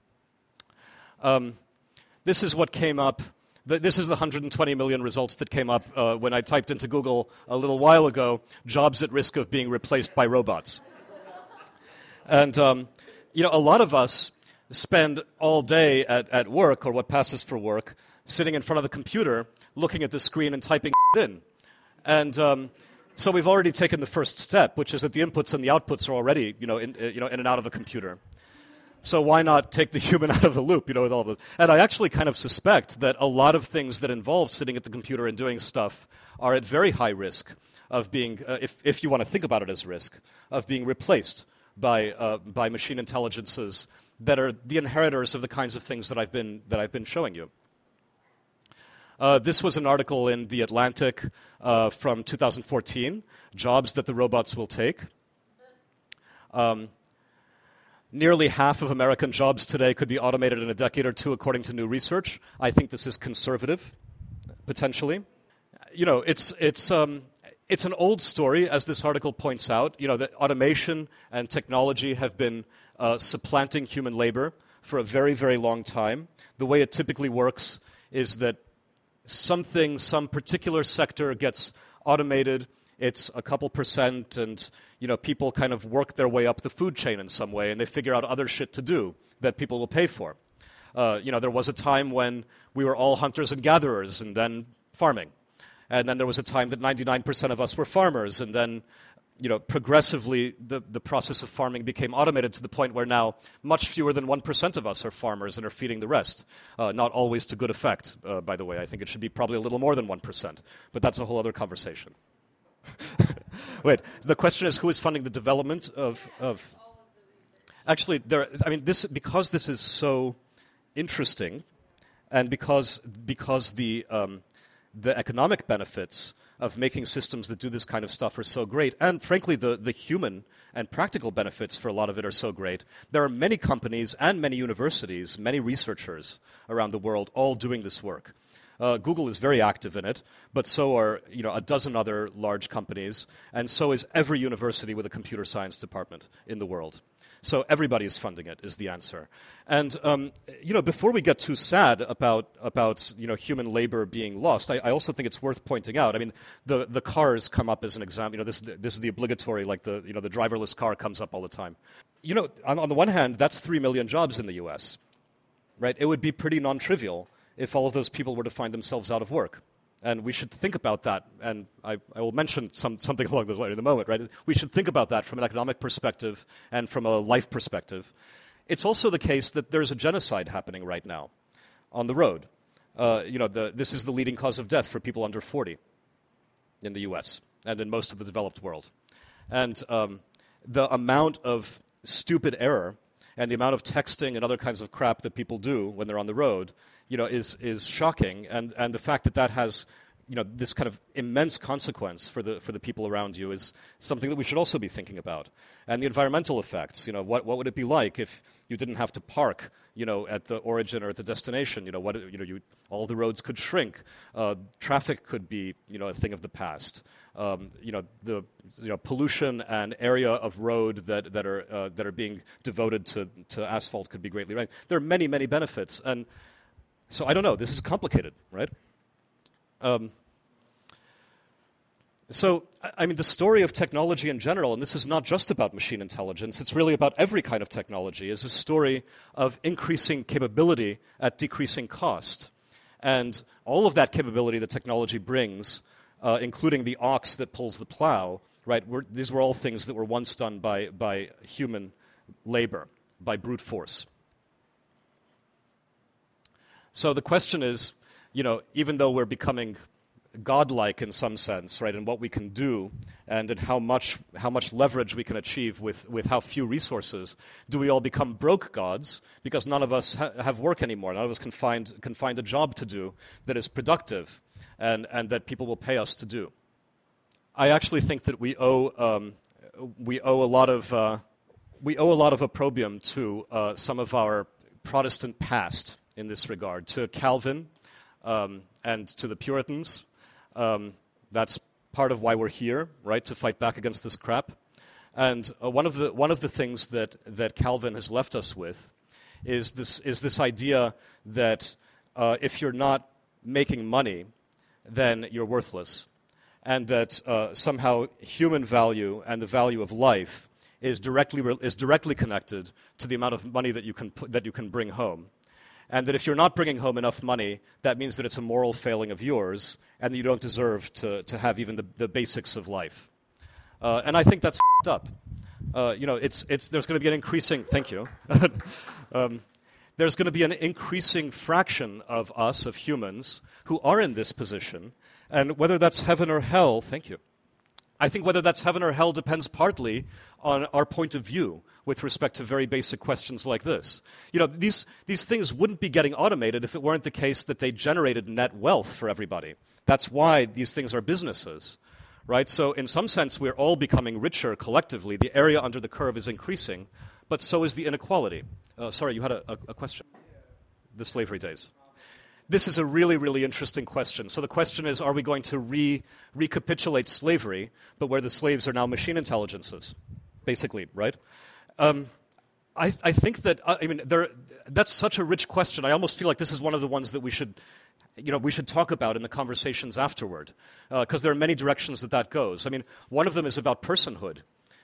D: This is what came up. This is the 120 million results that came up when I typed into Google a little while ago, jobs at risk of being replaced by robots. And, a lot of us spend all day at work, or what passes for work, sitting in front of the computer, looking at the screen and typing in. And so we've already taken the first step, which is that the inputs and the outputs are already, in and out of a computer. So why not take the human out of the loop, with all this? And I actually kind of suspect that a lot of things that involve sitting at the computer and doing stuff are at very high risk of being, if you want to think about it as risk, of being replaced by machine intelligences that are the inheritors of the kinds of things that I've been showing you. This was an article in The Atlantic from 2014, Jobs That the Robots Will Take. Nearly half of American jobs today could be automated in a decade or two, according to new research. I think this is conservative, potentially. It's an old story, as this article points out. That automation and technology have been supplanting human labor for a very, very long time. The way it typically works is that some particular sector gets automated. It's a couple percent, and people kind of work their way up the food chain in some way, and they figure out other shit to do that people will pay for. There was a time when we were all hunters and gatherers, and then farming. And then there was a time that 99% of us were farmers, and then progressively the process of farming became automated to the point where now much fewer than 1% of us are farmers and are feeding the rest. Not always to good effect, by the way. I think it should be probably a little more than 1%, but that's a whole other conversation. Wait, the question is who is funding the development of Actually, because this is so interesting, and because the economic benefits of making systems that do this kind of stuff are so great, and frankly, the human and practical benefits for a lot of it are so great, there are many companies and many universities, many researchers around the world all doing this work. Google is very active in it, but so are a dozen other large companies, and so is every university with a computer science department in the world. So everybody is funding it, is the answer. And before we get too sad about human labor being lost, I also think it's worth pointing out. I mean, the cars come up as an example. This is the obligatory, like the driverless car comes up all the time. On the one hand, that's 3 million jobs in the U.S. Right? It would be pretty non-trivial if all of those people were to find themselves out of work. And we should think about that, and I will mention something along those lines in a moment, right? We should think about that from an economic perspective and from a life perspective. It's also the case that there's a genocide happening right now on the road. This is the leading cause of death for people under 40 in the U.S. and in most of the developed world. And the amount of stupid error and the amount of texting and other kinds of crap that people do when they're on the road is shocking, and the fact that has this kind of immense consequence for the people around you is something that we should also be thinking about. And the environmental effects, what would it be like if you didn't have to park at the origin or at the destination? All the roads could shrink, traffic could be a thing of the past. The pollution and area of road that are being devoted to asphalt could be greatly right. There are many, many benefits, and so I don't know. This is complicated, right? So, the story of technology in general, and this is not just about machine intelligence, it's really about every kind of technology, is a story of increasing capability at decreasing cost. And all of that capability that technology brings, including the ox that pulls the plow, right? These were all things that were once done by human labor, by brute force. So the question is, even though we're becoming godlike in some sense, right, in what we can do and in how much leverage we can achieve with how few resources, do we all become broke gods because none of us have work anymore? None of us can find a job to do that is productive and that people will pay us to do. I actually think that we owe a lot of opprobrium to some of our Protestant past in this regard, to Calvin and to the Puritans. That's part of why we're here, right, to fight back against this crap. And one of the things that Calvin has left us with is this idea that if you're not making money, then you're worthless, and that somehow human value and the value of life is directly connected to the amount of money that you can bring home. And that if you're not bringing home enough money, that means that it's a moral failing of yours, and that you don't deserve to have even the basics of life. And I think that's f***ed up. There's going to be an increasing. Thank you. There's going to be an increasing fraction of us, of humans, who are in this position, and whether that's heaven or hell. Thank you. I think whether that's heaven or hell depends partly on our point of view with respect to very basic questions like this. These things wouldn't be getting automated if it weren't the case that they generated net wealth for everybody. That's why these things are businesses, right? So in some sense, we're all becoming richer collectively. The area under the curve is increasing, but so is the inequality. Sorry, you had a question? The slavery days. This is a really, really interesting question. So the question is, are we going to recapitulate slavery, but where the slaves are now machine intelligences, basically, right? I think that, that's such a rich question. I almost feel like this is one of the ones that we should talk about in the conversations afterward, because there are many directions that goes. One of them is about personhood.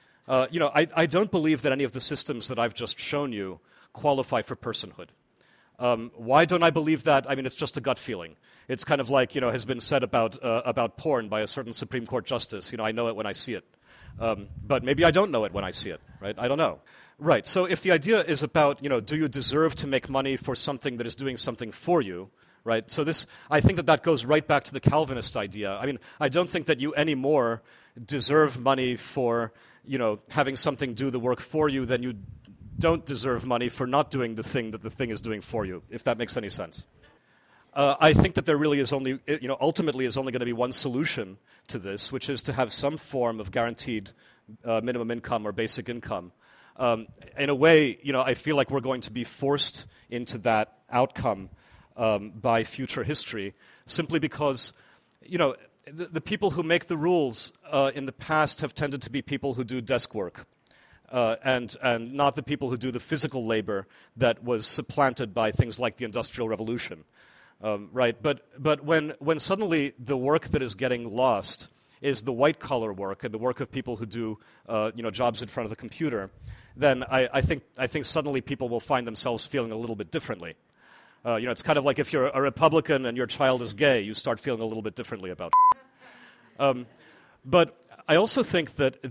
D: I don't believe that any of the systems that I've just shown you qualify for personhood. Why don't I believe that? It's just a gut feeling. It's kind of like, has been said about porn by a certain Supreme Court justice. I know it when I see it. But maybe I don't know it when I see it, right? I don't know. Right, so if the idea is about, do you deserve to make money for something that is doing something for you, right? So I think that goes right back to the Calvinist idea. I mean, I don't think that you anymore deserve money for, having something do the work for you than you don't deserve money for not doing the thing that the thing is doing for you, if that makes any sense. I think that there really is only, ultimately is only going to be one solution to this, which is to have some form of guaranteed minimum income or basic income. In a way, I feel like we're going to be forced into that outcome by future history, simply because, the people who make the rules in the past have tended to be people who do desk work, and not the people who do the physical labor that was supplanted by things like the Industrial Revolution, right? But when suddenly the work that is getting lost is the white-collar work and the work of people who do jobs in front of the computer, then I think suddenly people will find themselves feeling a little bit differently. It's kind of like if you're a Republican and your child is gay, you start feeling a little bit differently about it. But I also think that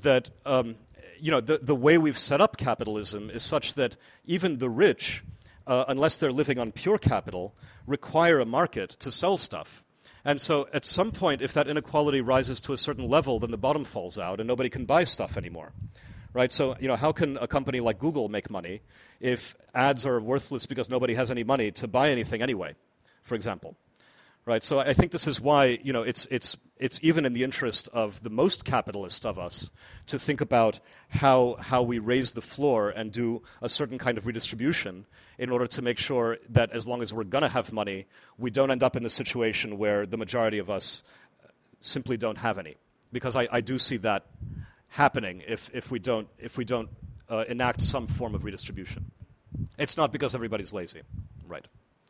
D: the way we've set up capitalism is such that even the rich, unless they're living on pure capital, require a market to sell stuff. And so at some point, if that inequality rises to a certain level, then the bottom falls out and nobody can buy stuff anymore. Right? So, how can a company like Google make money if ads are worthless because nobody has any money to buy anything anyway, for example? Right? So I think this is why, it's even in the interest of the most capitalist of us to think about how we raise the floor and do a certain kind of redistribution in order to make sure that as long as we're going to have money, we don't end up in the situation where the majority of us simply don't have any. Because I do see that happening if we don't enact some form of redistribution. It's not because everybody's lazy, right?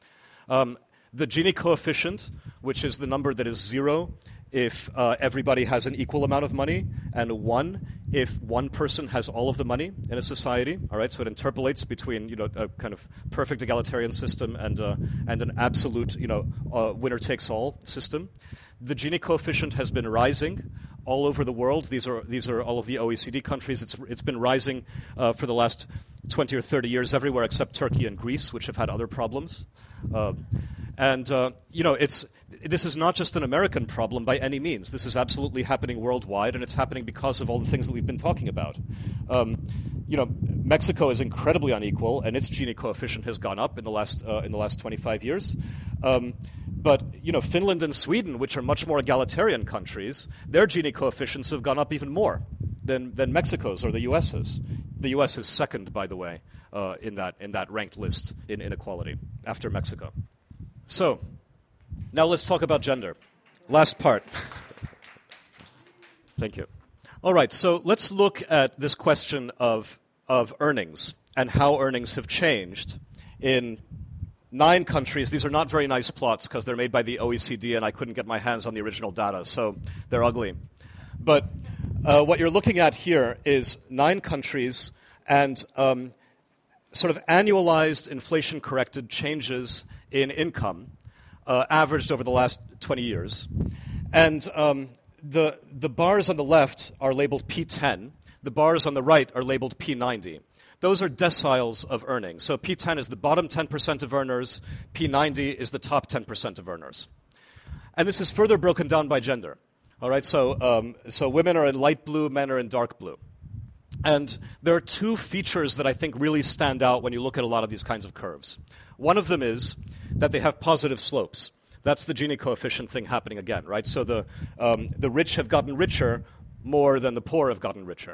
D: The Gini coefficient, which is the number that is 0 if everybody has an equal amount of money, and 1 if one person has all of the money in a society. All right, so it interpolates between a kind of perfect egalitarian system and an absolute winner takes all system. The Gini coefficient has been rising all over the world. These are all of the OECD countries. It's been rising for the last 20 or 30 years everywhere except Turkey and Greece, which have had other problems. This is not just an American problem by any means. This is absolutely happening worldwide, and it's happening because of all the things that we've been talking about. Mexico is incredibly unequal, and its Gini coefficient has gone up in the last 25 years. But Finland and Sweden, which are much more egalitarian countries, their Gini coefficients have gone up even more than Mexico's or the U.S.'s. The U.S. is second, by the way, in that ranked list in inequality after Mexico. So, now let's talk about gender. Last part. Thank you. All right, so let's look at this question of earnings and how earnings have changed in 9 countries. These are not very nice plots because they're made by the OECD and I couldn't get my hands on the original data, so they're ugly. But what you're looking at here is 9 countries and sort of annualized inflation-corrected changes in income averaged over the last 20 years. And the bars on the left are labeled P10. The bars on the right are labeled P90. Those are deciles of earnings. So P10 is the bottom 10% of earners. P90 is the top 10% of earners. And this is further broken down by gender. All right, so women are in light blue, men are in dark blue. And there are 2 features that I think really stand out when you look at a lot of these kinds of curves. One of them is that they have positive slopes. That's the Gini coefficient thing happening again, right? So the rich have gotten richer more than the poor have gotten richer.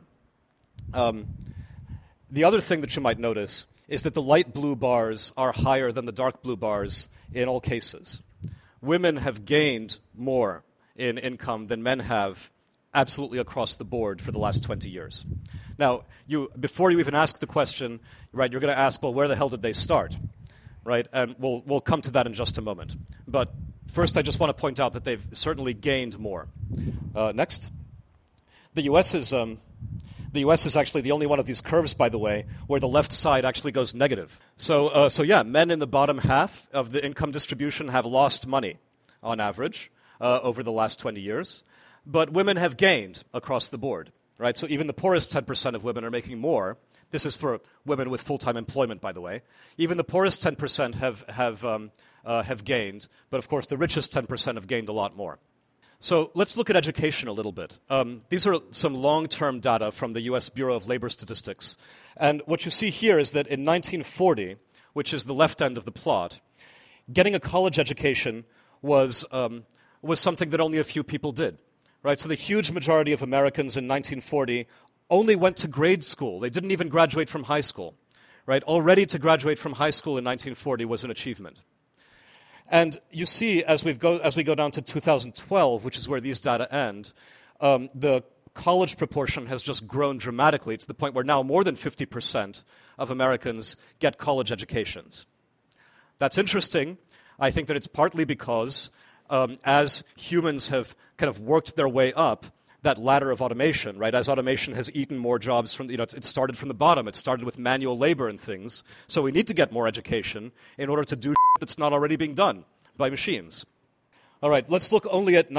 D: The other thing that you might notice is that the light blue bars are higher than the dark blue bars in all cases. Women have gained more in income than men have absolutely across the board for the last 20 years. Now, before you even ask the question, right, you're going to ask, well, where the hell did they start? Right? And we'll come to that in just a moment. But first, I just want to point out that they've certainly gained more. Next. The U.S. is actually the only one of these curves, by the way, where the left side actually goes negative. So men in the bottom half of the income distribution have lost money on average over the last 20 years. But women have gained across the board. right? So even the poorest 10% of women are making more. This is for women with full-time employment, by the way. Even the poorest 10% have gained, but of course the richest 10% have gained a lot more. So let's look at education a little bit. These are some long-term data from the U.S. Bureau of Labor Statistics. And what you see here is that in 1940, which is the left end of the plot, getting a college education was something that only a few people did. Right? So the huge majority of Americans in 1940 only went to grade school. They didn't even graduate from high school. Right? Already to graduate from high school in 1940 was an achievement. And you see, as we go down to 2012, which is where these data end, the college proportion has just grown dramatically to the point where now more than 50% of Americans get college educations. That's interesting. I think that it's partly because as humans have kind of worked their way up that ladder of automation, right? As automation has eaten more jobs from, it started from the bottom. It started with manual labor and things. So we need to get more education in order to do that's not already being done by machines. All right, let's look only at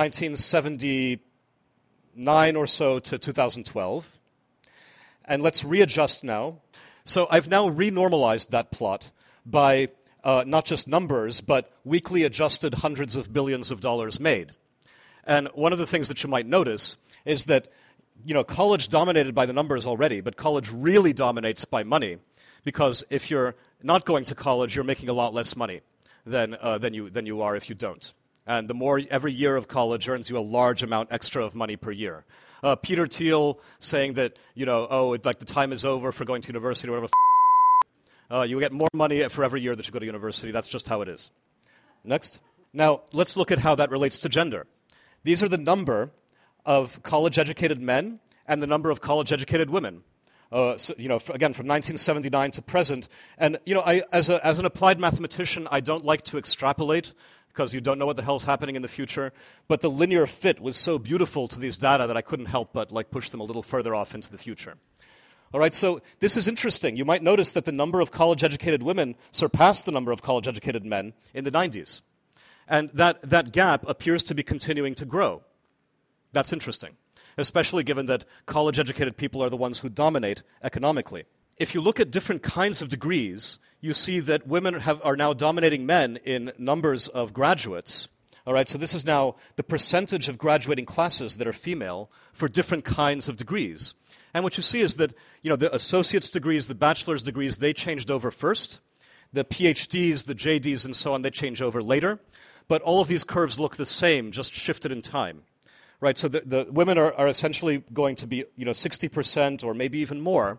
D: 1979 or so to 2012. And let's readjust now. So I've now renormalized that plot by not just numbers, but weekly adjusted hundreds of billions of dollars made. And one of the things that you might notice is that, college dominated by the numbers already, but college really dominates by money, because if you're not going to college, you're making a lot less money than you are if you don't. And the more every year of college earns you a large amount extra of money per year. Peter Thiel saying that, the time is over for going to university or whatever. You get more money for every year that you go to university. That's just how it is. Next. Now, let's look at how that relates to gender. These are the number of college-educated men and the number of college-educated women. Again, from 1979 to present. And, as an applied mathematician, I don't like to extrapolate because you don't know what the hell's happening in the future. But the linear fit was so beautiful to these data that I couldn't help but push them a little further off into the future. All right, so this is interesting. You might notice that the number of college-educated women surpassed the number of college-educated men in the 90s. And that gap appears to be continuing to grow. That's interesting, especially given that college-educated people are the ones who dominate economically. If you look at different kinds of degrees, you see that women are now dominating men in numbers of graduates. All right, so this is now the percentage of graduating classes that are female for different kinds of degrees. And what you see is that, the associate's degrees, the bachelor's degrees, they changed over first. The PhDs, the JDs, and so on, they change over later. But all of these curves look the same, just shifted in time. Right, so the women are essentially going to be 60% or maybe even more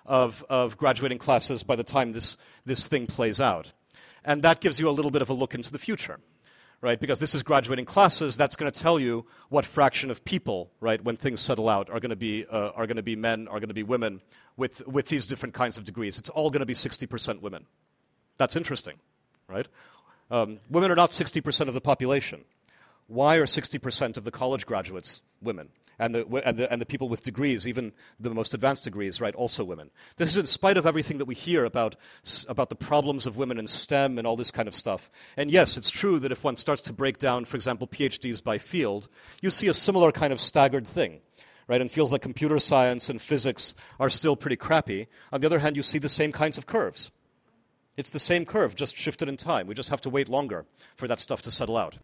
D: of graduating classes by the time this thing plays out. And that gives you a little bit of a look into the future, right? Because this is graduating classes, that's going to tell you what fraction of people, right, when things settle out, are going to be men, are going to be women with these different kinds of degrees. It's all going to be 60% women. That's interesting, right? Women are not 60% of the population. Why are 60% of the college graduates women? And the people with degrees, even the most advanced degrees, right, also women. This is in spite of everything that we hear about the problems of women in STEM and all this kind of stuff. And yes, it's true that if one starts to break down, for example, PhDs by field, you see a similar kind of staggered thing, right? And feels like computer science and physics are still pretty crappy. On the other hand, you see the same kinds of curves. It's the same curve, just shifted in time. We just have to wait longer for that stuff to settle out.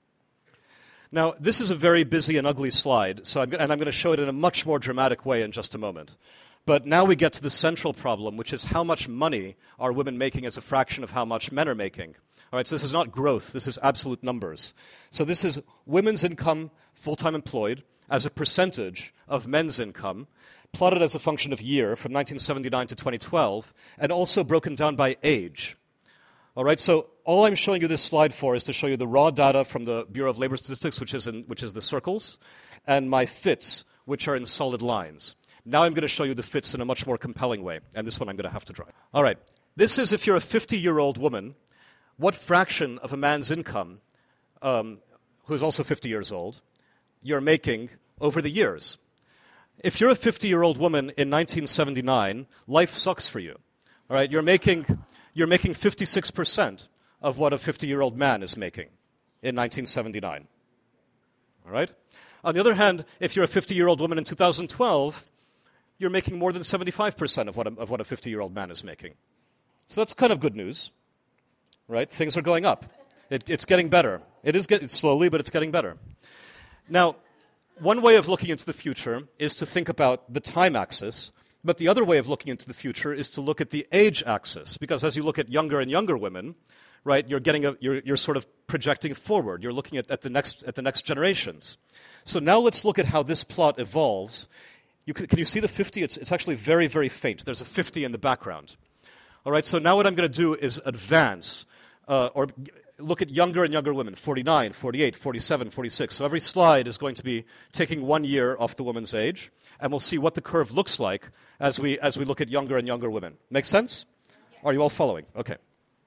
D: Now, this is a very busy and ugly slide, I'm going to show it in a much more dramatic way in just a moment. But now we get to the central problem, which is how much money are women making as a fraction of how much men are making. All right, so this is not growth, this is absolute numbers. So this is women's income, full-time employed, as a percentage of men's income, plotted as a function of year from 1979 to 2012, and also broken down by age. All right, so all I'm showing you this slide for is to show you the raw data from the Bureau of Labor Statistics, which is the circles, and my fits, which are in solid lines. Now I'm going to show you the fits in a much more compelling way, and this one I'm going to have to draw. All right, this is if you're a 50-year-old woman, what fraction of a man's income, who's also 50 years old, you're making over the years. If you're a 50-year-old woman in 1979, life sucks for you. All right, you're making 56% of what a 50-year-old man is making in 1979. All right? On the other hand, if you're a 50-year-old woman in 2012, you're making more than 75% of what a 50-year-old man is making. So that's kind of good news, right? Things are going up. It's getting better. It is getting slowly, but it's getting better. Now, one way of looking into the future is to think about the time axis, but the other way of looking into the future is to look at the age axis, because as you look at younger and younger women, right, you're sort of projecting forward. You're looking at the next generations. So now let's look at how this plot evolves. Can you see the 50? It's actually very, very faint. There's a 50 in the background. All right, so now what I'm going to do is advance, or look at younger and younger women, 49, 48, 47, 46. So every slide is going to be taking 1 year off the woman's age, and we'll see what the curve looks like as we look at younger and younger women. Make sense? Are you all following? Okay.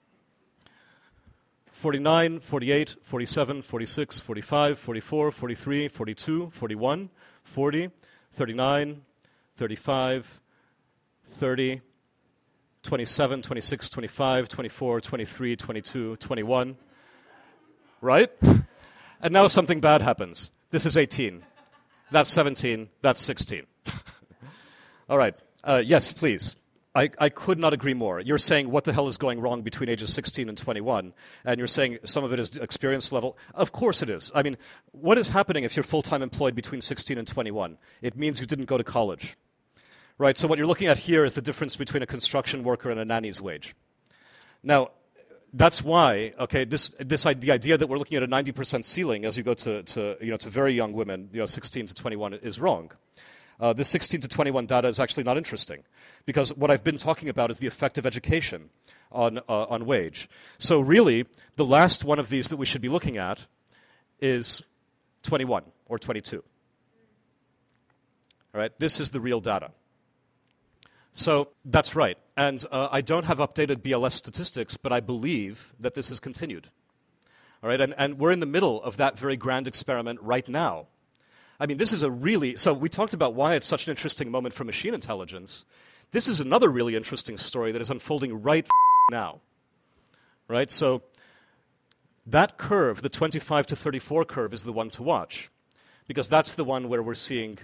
D: 49, 48, 47, 46, 45, 44, 43, 42, 41, 40, 39, 35, 30, 27, 26, 25, 24, 23, 22, 21. Right? And now something bad happens. This is 18. That's 17. That's 16. All right. Yes, please. I could not agree more. You're saying what the hell is going wrong between ages 16 and 21, and you're saying some of it is experience level. Of course it is. I mean, what is happening if you're full-time employed between 16 and 21? It means you didn't go to college. Right, so what you're looking at here is the difference between a construction worker and a nanny's wage. Now, that's why, okay, the idea that we're looking at a 90% ceiling as you go to very young women, 16 to 21, is wrong. The 16 to 21 data is actually not interesting, because what I've been talking about is the effect of education on wage. So really, the last one of these that we should be looking at is 21 or 22. All right, this is the real data. So that's right. And I don't have updated BLS statistics, but I believe that this has continued. All right, and we're in the middle of that very grand experiment right now. I mean, this is so we talked about why it's such an interesting moment for machine intelligence. This is another really interesting story that is unfolding right now. Right, so that curve, the 25 to 34 curve, is the one to watch, because that's the one where we're seeing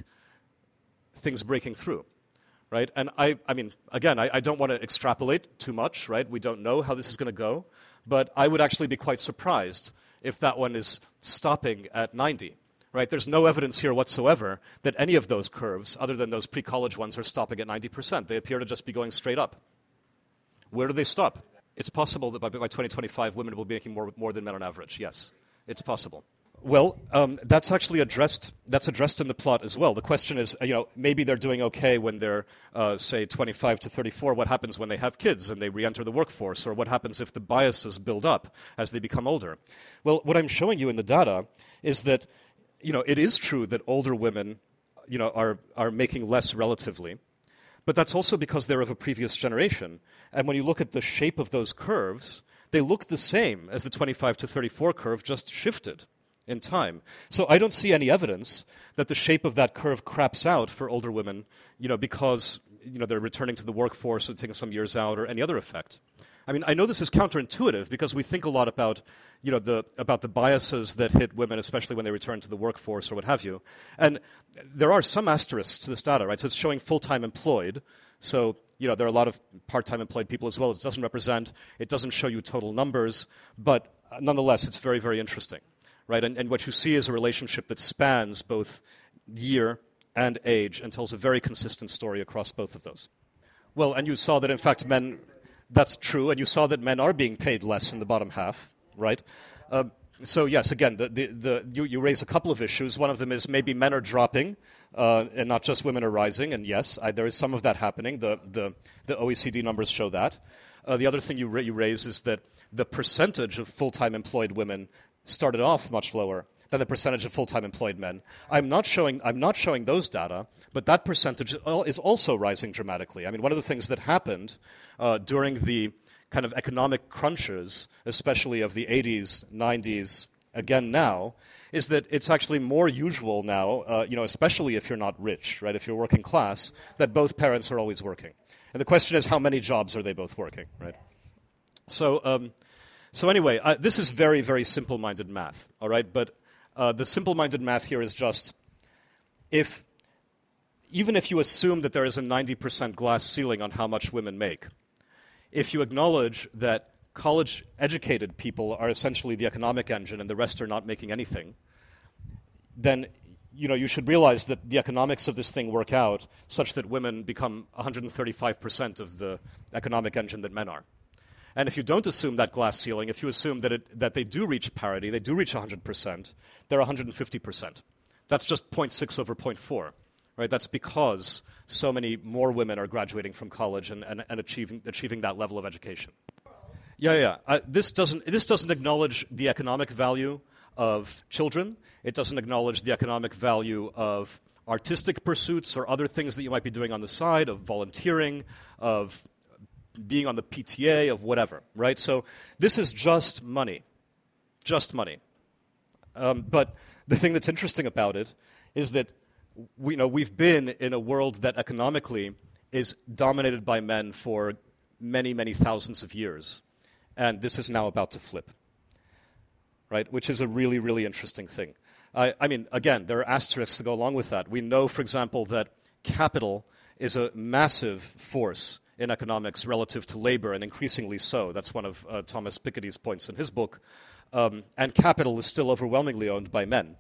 D: things breaking through. Right? And I mean, again, I don't want to extrapolate too much, right? We don't know how this is going to go, but I would actually be quite surprised if that one is stopping at 90, right? There's no evidence here whatsoever that any of those curves, other than those pre-college ones, are stopping at 90%. They appear to just be going straight up. Where do they stop? It's possible that by 2025, women will be making more than men on average. Yes, it's possible. Well, that's actually addressed in the plot as well. The question is, maybe they're doing okay when they're, say, 25 to 34. What happens when they have kids and they re-enter the workforce? Or what happens if the biases build up as they become older? Well, what I'm showing you in the data is that, it is true that older women, are making less relatively. But that's also because they're of a previous generation. And when you look at the shape of those curves, they look the same as the 25 to 34 curve, just shifted in time. So I don't see any evidence that the shape of that curve craps out for older women, because they're returning to the workforce or taking some years out, or any other effect. I mean, I know this is counterintuitive because we think a lot about, about the biases that hit women, especially when they return to the workforce or what have you. And there are some asterisks to this data, right? So it's showing full-time employed. So, there are a lot of part-time employed people as well. It doesn't show you total numbers, but nonetheless, it's very, very interesting. Right, and what you see is a relationship that spans both year and age and tells a very consistent story across both of those. Well, and you saw that, in fact, that's true, and you saw that men are being paid less in the bottom half, right? So, yes, again, you raise a couple of issues. One of them is maybe men are dropping, and not just women are rising, and yes, there is some of that happening. The OECD numbers show that. The other thing you raise is that the percentage of full-time employed women started off much lower than the percentage of full-time employed men. I'm not showing those data, but that percentage is also rising dramatically. I mean, one of the things that happened during the kind of economic crunches, especially of the 80s, 90s, again now, is that it's actually more usual now, especially if you're not rich, right, if you're working class, that both parents are always working. And the question is, how many jobs are they both working, right? So anyway, this is very, very simple-minded math, all right? But the simple-minded math here is just if even if you assume that there is a 90% glass ceiling on how much women make, if you acknowledge that college-educated people are essentially the economic engine and the rest are not making anything, then you should realize that the economics of this thing work out such that women become 135% of the economic engine that men are. And if you don't assume that glass ceiling, if you assume that they do reach parity, they do reach 100%, they're 150%. That's just 0.6 over 0.4, right? That's because so many more women are graduating from college and achieving that level of education. Yeah. This doesn't acknowledge the economic value of children. It doesn't acknowledge the economic value of artistic pursuits or other things that you might be doing on the side, of volunteering, of being on the PTA, of whatever, right? So this is just money. But the thing that's interesting about it is that we've been in a world that economically is dominated by men for many, many thousands of years. And this is now about to flip, right? Which is a really, really interesting thing. I mean, again, there are asterisks to go along with that. We know, for example, that capital is a massive force in economics relative to labor, and increasingly so. That's one of Thomas Piketty's points in his book. And capital is still overwhelmingly owned by men.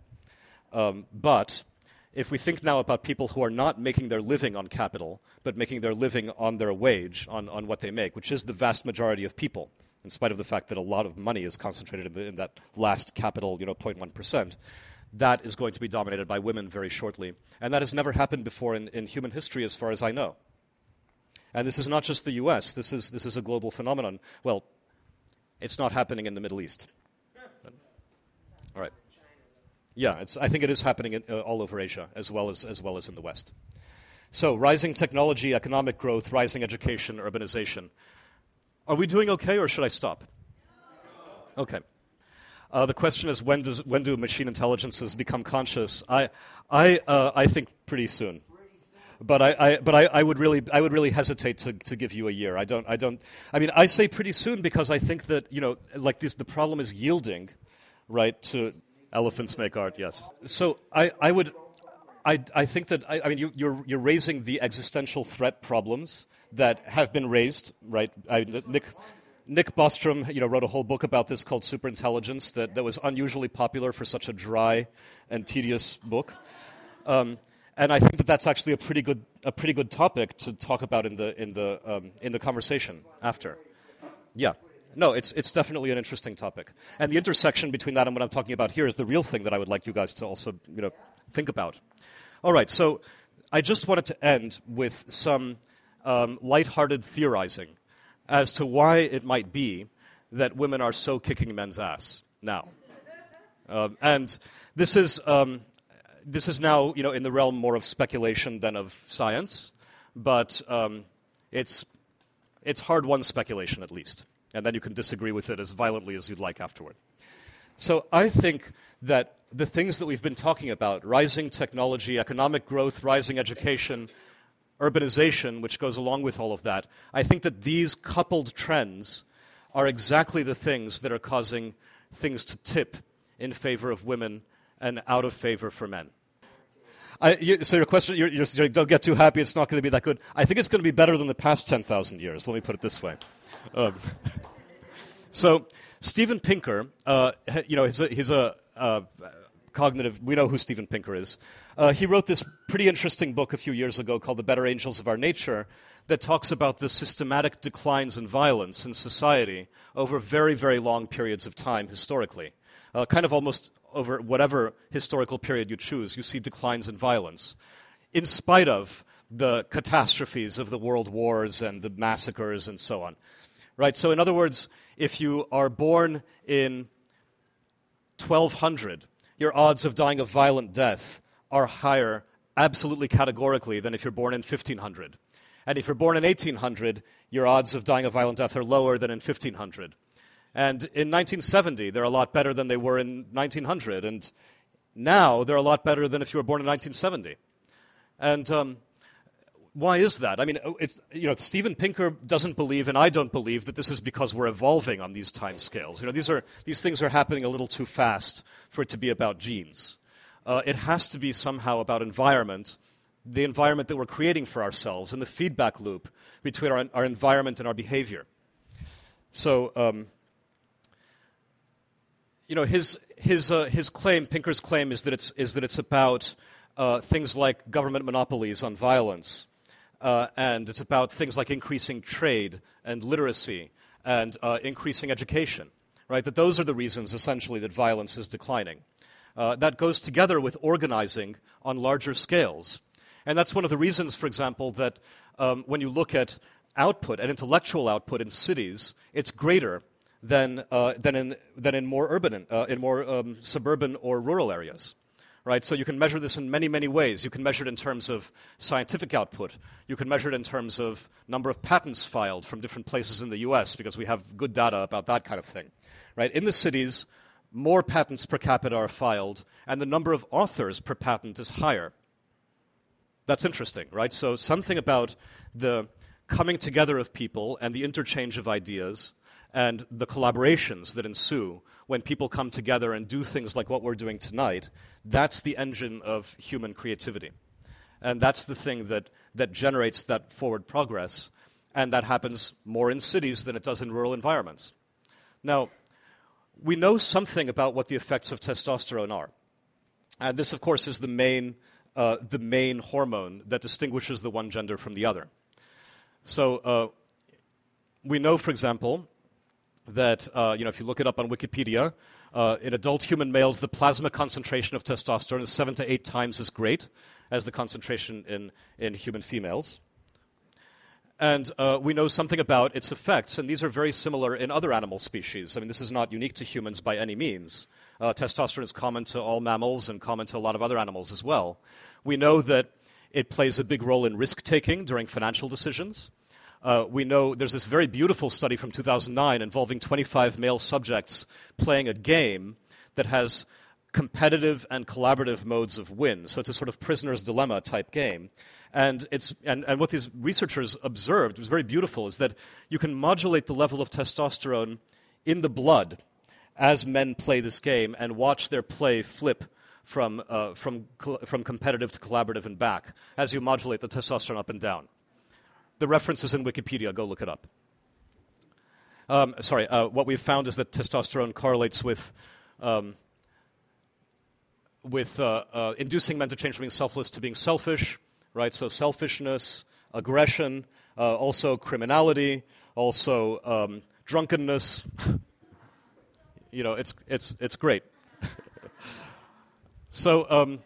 D: But if we think now about people who are not making their living on capital, but making their living on their wage, on what they make, which is the vast majority of people, in spite of the fact that a lot of money is concentrated in that last capital, 0.1%, that is going to be dominated by women very shortly. And that has never happened before in human history, as far as I know. And this is not just the U.S. This is a global phenomenon. Well, it's not happening in the Middle East. All right. Yeah, I think it is happening all over Asia, as well as in the West. So, rising technology, economic growth, rising education, urbanization. Are we doing okay, or should I stop? Okay. The question is, when do machine intelligences become conscious? I think pretty soon. But I would really hesitate to give you a year. I mean, I say pretty soon because I think that the problem is yielding, right? To elephants make art. Yes. So I think that you're raising the existential threat problems that have been raised, right? Nick Bostrom, wrote a whole book about this called Superintelligence that was unusually popular for such a dry and tedious book. And I think that that's actually a pretty good topic to talk about in the conversation after. Yeah. No, it's definitely an interesting topic. And the intersection between that and what I'm talking about here is the real thing that I would like you guys to also, think about. All right, so I just wanted to end with some lighthearted theorizing as to why it might be that women are so kicking men's ass now. And this is now, in the realm more of speculation than of science, but it's hard-won speculation at least, and then you can disagree with it as violently as you'd like afterward. So I think that the things that we've been talking about, rising technology, economic growth, rising education, urbanization, which goes along with all of that, I think that these coupled trends are exactly the things that are causing things to tip in favor of women and out of favor for men. So your question, you don't get too happy, it's not going to be that good. I think it's going to be better than the past 10,000 years, let me put it this way. So Steven Pinker, he's a cognitive, we know who Steven Pinker is. He wrote this pretty interesting book a few years ago called The Better Angels of Our Nature that talks about the systematic declines in violence in society over very, very long periods of time historically. Kind of almost over whatever historical period you choose, you see declines in violence, in spite of the catastrophes of the world wars and the massacres and so on. Right? So in other words, if you are born in 1200, your odds of dying a violent death are higher, absolutely categorically, than if you're born in 1500. And if you're born in 1800, your odds of dying a violent death are lower than in 1500. And in 1970, they're a lot better than they were in 1900. And now they're a lot better than if you were born in 1970. And why is that? I mean, Steven Pinker doesn't believe, and I don't believe, that this is because we're evolving on these time scales. These things are happening a little too fast for it to be about genes. It has to be somehow about environment, the environment that we're creating for ourselves and the feedback loop between our environment and our behavior. So, his claim, Pinker's claim, is that it's about things like government monopolies on violence, and it's about things like increasing trade and literacy and increasing education. Right? That those are the reasons, essentially, that violence is declining. That goes together with organizing on larger scales. And that's one of the reasons, for example, that when you look at output, and intellectual output in cities, it's greater than in more urban, suburban or rural areas. Right? So you can measure this in many, many ways. You can measure it in terms of scientific output. You can measure it in terms of number of patents filed from different places in the U.S., because we have good data about that kind of thing. Right? In the cities, more patents per capita are filed, and the number of authors per patent is higher. That's interesting, right? So something about the coming together of people and the interchange of ideas and the collaborations that ensue when people come together and do things like what we're doing tonight, that's the engine of human creativity. And that's the thing that generates that forward progress, and that happens more in cities than it does in rural environments. Now, we know something about what the effects of testosterone are. And this, of course, is the main hormone that distinguishes the one gender from the other. So we know, for example, that if you look it up on Wikipedia, in adult human males, the plasma concentration of testosterone is 7 to 8 times as great as the concentration in human females. And we know something about its effects, and these are very similar in other animal species. I mean, this is not unique to humans by any means. Testosterone is common to all mammals and common to a lot of other animals as well. We know that it plays a big role in risk-taking during financial decisions. We know there's this very beautiful study from 2009 involving 25 male subjects playing a game that has competitive and collaborative modes of win. So it's a sort of prisoner's dilemma type game. And what these researchers observed was very beautiful, is that you can modulate the level of testosterone in the blood as men play this game and watch their play flip from competitive to collaborative and back as you modulate the testosterone up and down. The reference is in Wikipedia. Go look it up. What we've found is that testosterone correlates with inducing men to change from being selfless to being selfish, right? So selfishness, aggression, also criminality, also drunkenness. It's great. So,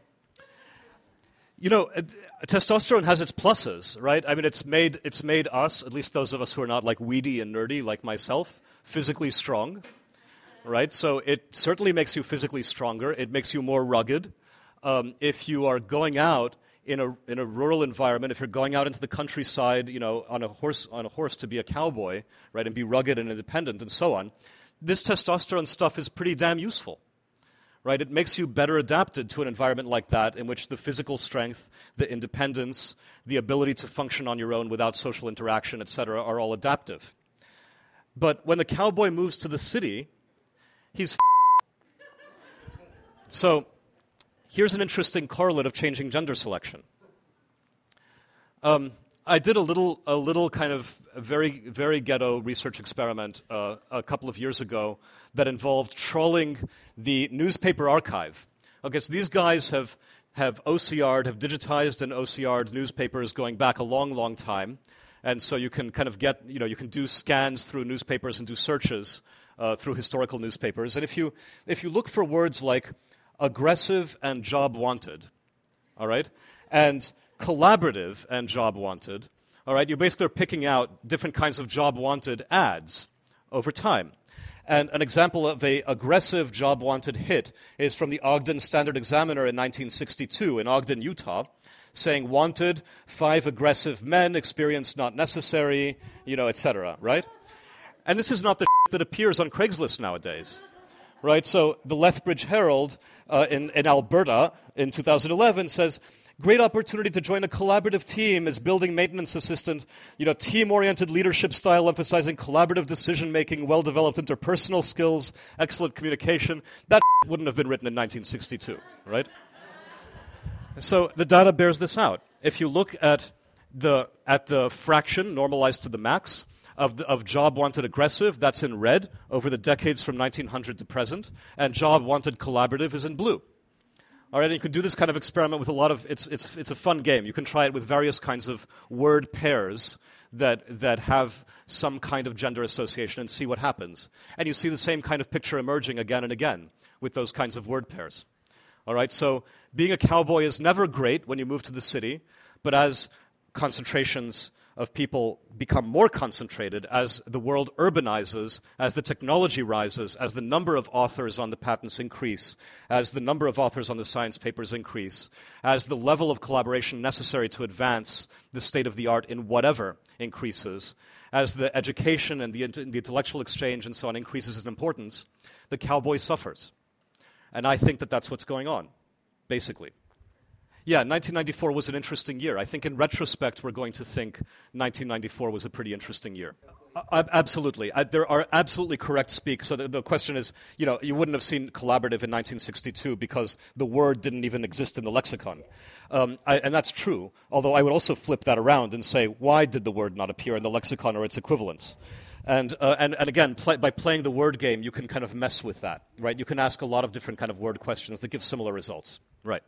D: testosterone has its pluses, right? I mean, it's made us, at least those of us who are not like weedy and nerdy like myself, physically strong, right? So it certainly makes you physically stronger. It makes you more rugged. If you are going out in a rural environment, if you're going out into the countryside, on a horse to be a cowboy, right, and be rugged and independent and so on, this testosterone stuff is pretty damn useful. Right? It makes you better adapted to an environment like that, in which the physical strength, the independence, the ability to function on your own without social interaction, etc., are all adaptive. But when the cowboy moves to the city, he's So here's an interesting correlate of changing gender selection. I did a little kind of very, very ghetto research experiment a couple of years ago that involved trawling the newspaper archive. Okay, so these guys have OCR'd, have digitized and OCR'd newspapers going back a long, long time. And so you can kind of you can do scans through newspapers and do searches through historical newspapers. And if you look for words like aggressive and job wanted, all right, and collaborative and job wanted, all right, you basically are picking out different kinds of job wanted ads over time. And an example of a aggressive job wanted hit is from the Ogden Standard Examiner in 1962 in Ogden, Utah, saying wanted, 5 aggressive men, experience not necessary, etc., right? And this is not the that appears on Craigslist nowadays. Right, so the Lethbridge Herald in Alberta in 2011 says, great opportunity to join a collaborative team as building maintenance assistant, team-oriented leadership style emphasizing collaborative decision-making, well-developed interpersonal skills, excellent communication. That wouldn't have been written in 1962, right? So the data bears this out. if you look at the fraction normalized to the max of job wanted aggressive, that's in red over the decades from 1900 to present, and job wanted collaborative is in blue. All right, and you can do this kind of experiment with a lot of, it's a fun game. You can try it with various kinds of word pairs that have some kind of gender association and see what happens. And you see the same kind of picture emerging again and again with those kinds of word pairs. All right, so being a cowboy is never great when you move to the city, but as concentrations of people become more concentrated, as the world urbanizes, as the technology rises, as the number of authors on the patents increase, as the number of authors on the science papers increase, as the level of collaboration necessary to advance the state of the art in whatever increases, as the education and the intellectual exchange and so on increases in importance, the cowboy suffers. And I think that that's what's going on, basically. Yeah, 1994 was an interesting year. I think in retrospect, we're going to think 1994 was a pretty interesting year. Absolutely. There are absolutely correct speak. So the question is, you wouldn't have seen collaborative in 1962 because the word didn't even exist in the lexicon. And that's true, although I would also flip that around and say, why did the word not appear in the lexicon or its equivalents? And again, by playing the word game, you can kind of mess with that, right? You can ask a lot of different kind of word questions that give similar results, right?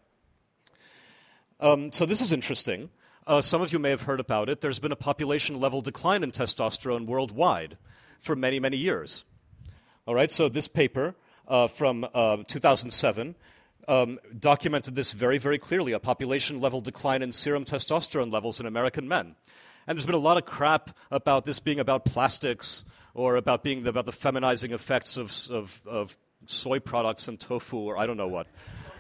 D: So this is interesting. Some of you may have heard about it. There's been a population-level decline in testosterone worldwide for many, many years. All right, so this paper from 2007 documented this very, very clearly, a population-level decline in serum testosterone levels in American men. And there's been a lot of crap about this being about plastics or about being about the feminizing effects of soy products and tofu or I don't know what.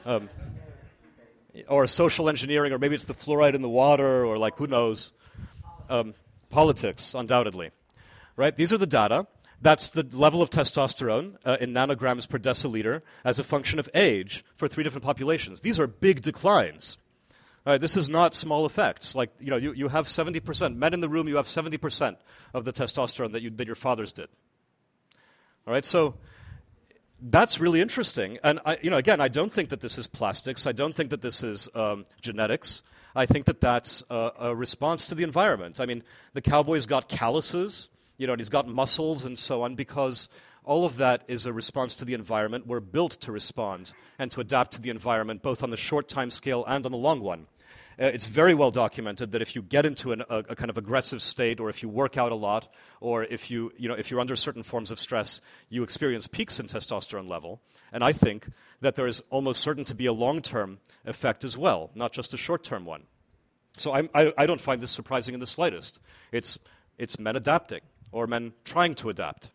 D: Or social engineering, or maybe it's the fluoride in the water, or like, who knows. Politics, undoubtedly. Right? These are the data. That's the level of testosterone in nanograms per deciliter as a function of age for 3 different populations. These are big declines. This is not small effects. Like, you have 70%. Men in the room, you have 70% of the testosterone that your fathers did. All right, so that's really interesting. And, again, I don't think that this is plastics. I don't think that this is genetics. I think that that's a response to the environment. I mean, the cowboy's got calluses, and he's got muscles and so on because all of that is a response to the environment. We're built to respond and to adapt to the environment, both on the short time scale and on the long one. It's very well documented that if you get into a kind of aggressive state, or if you work out a lot, or if you're under certain forms of stress, you experience peaks in testosterone level. And I think that there is almost certain to be a long-term effect as well, not just a short-term one. So I don't find this surprising in the slightest. It's men adapting, or men trying to adapt.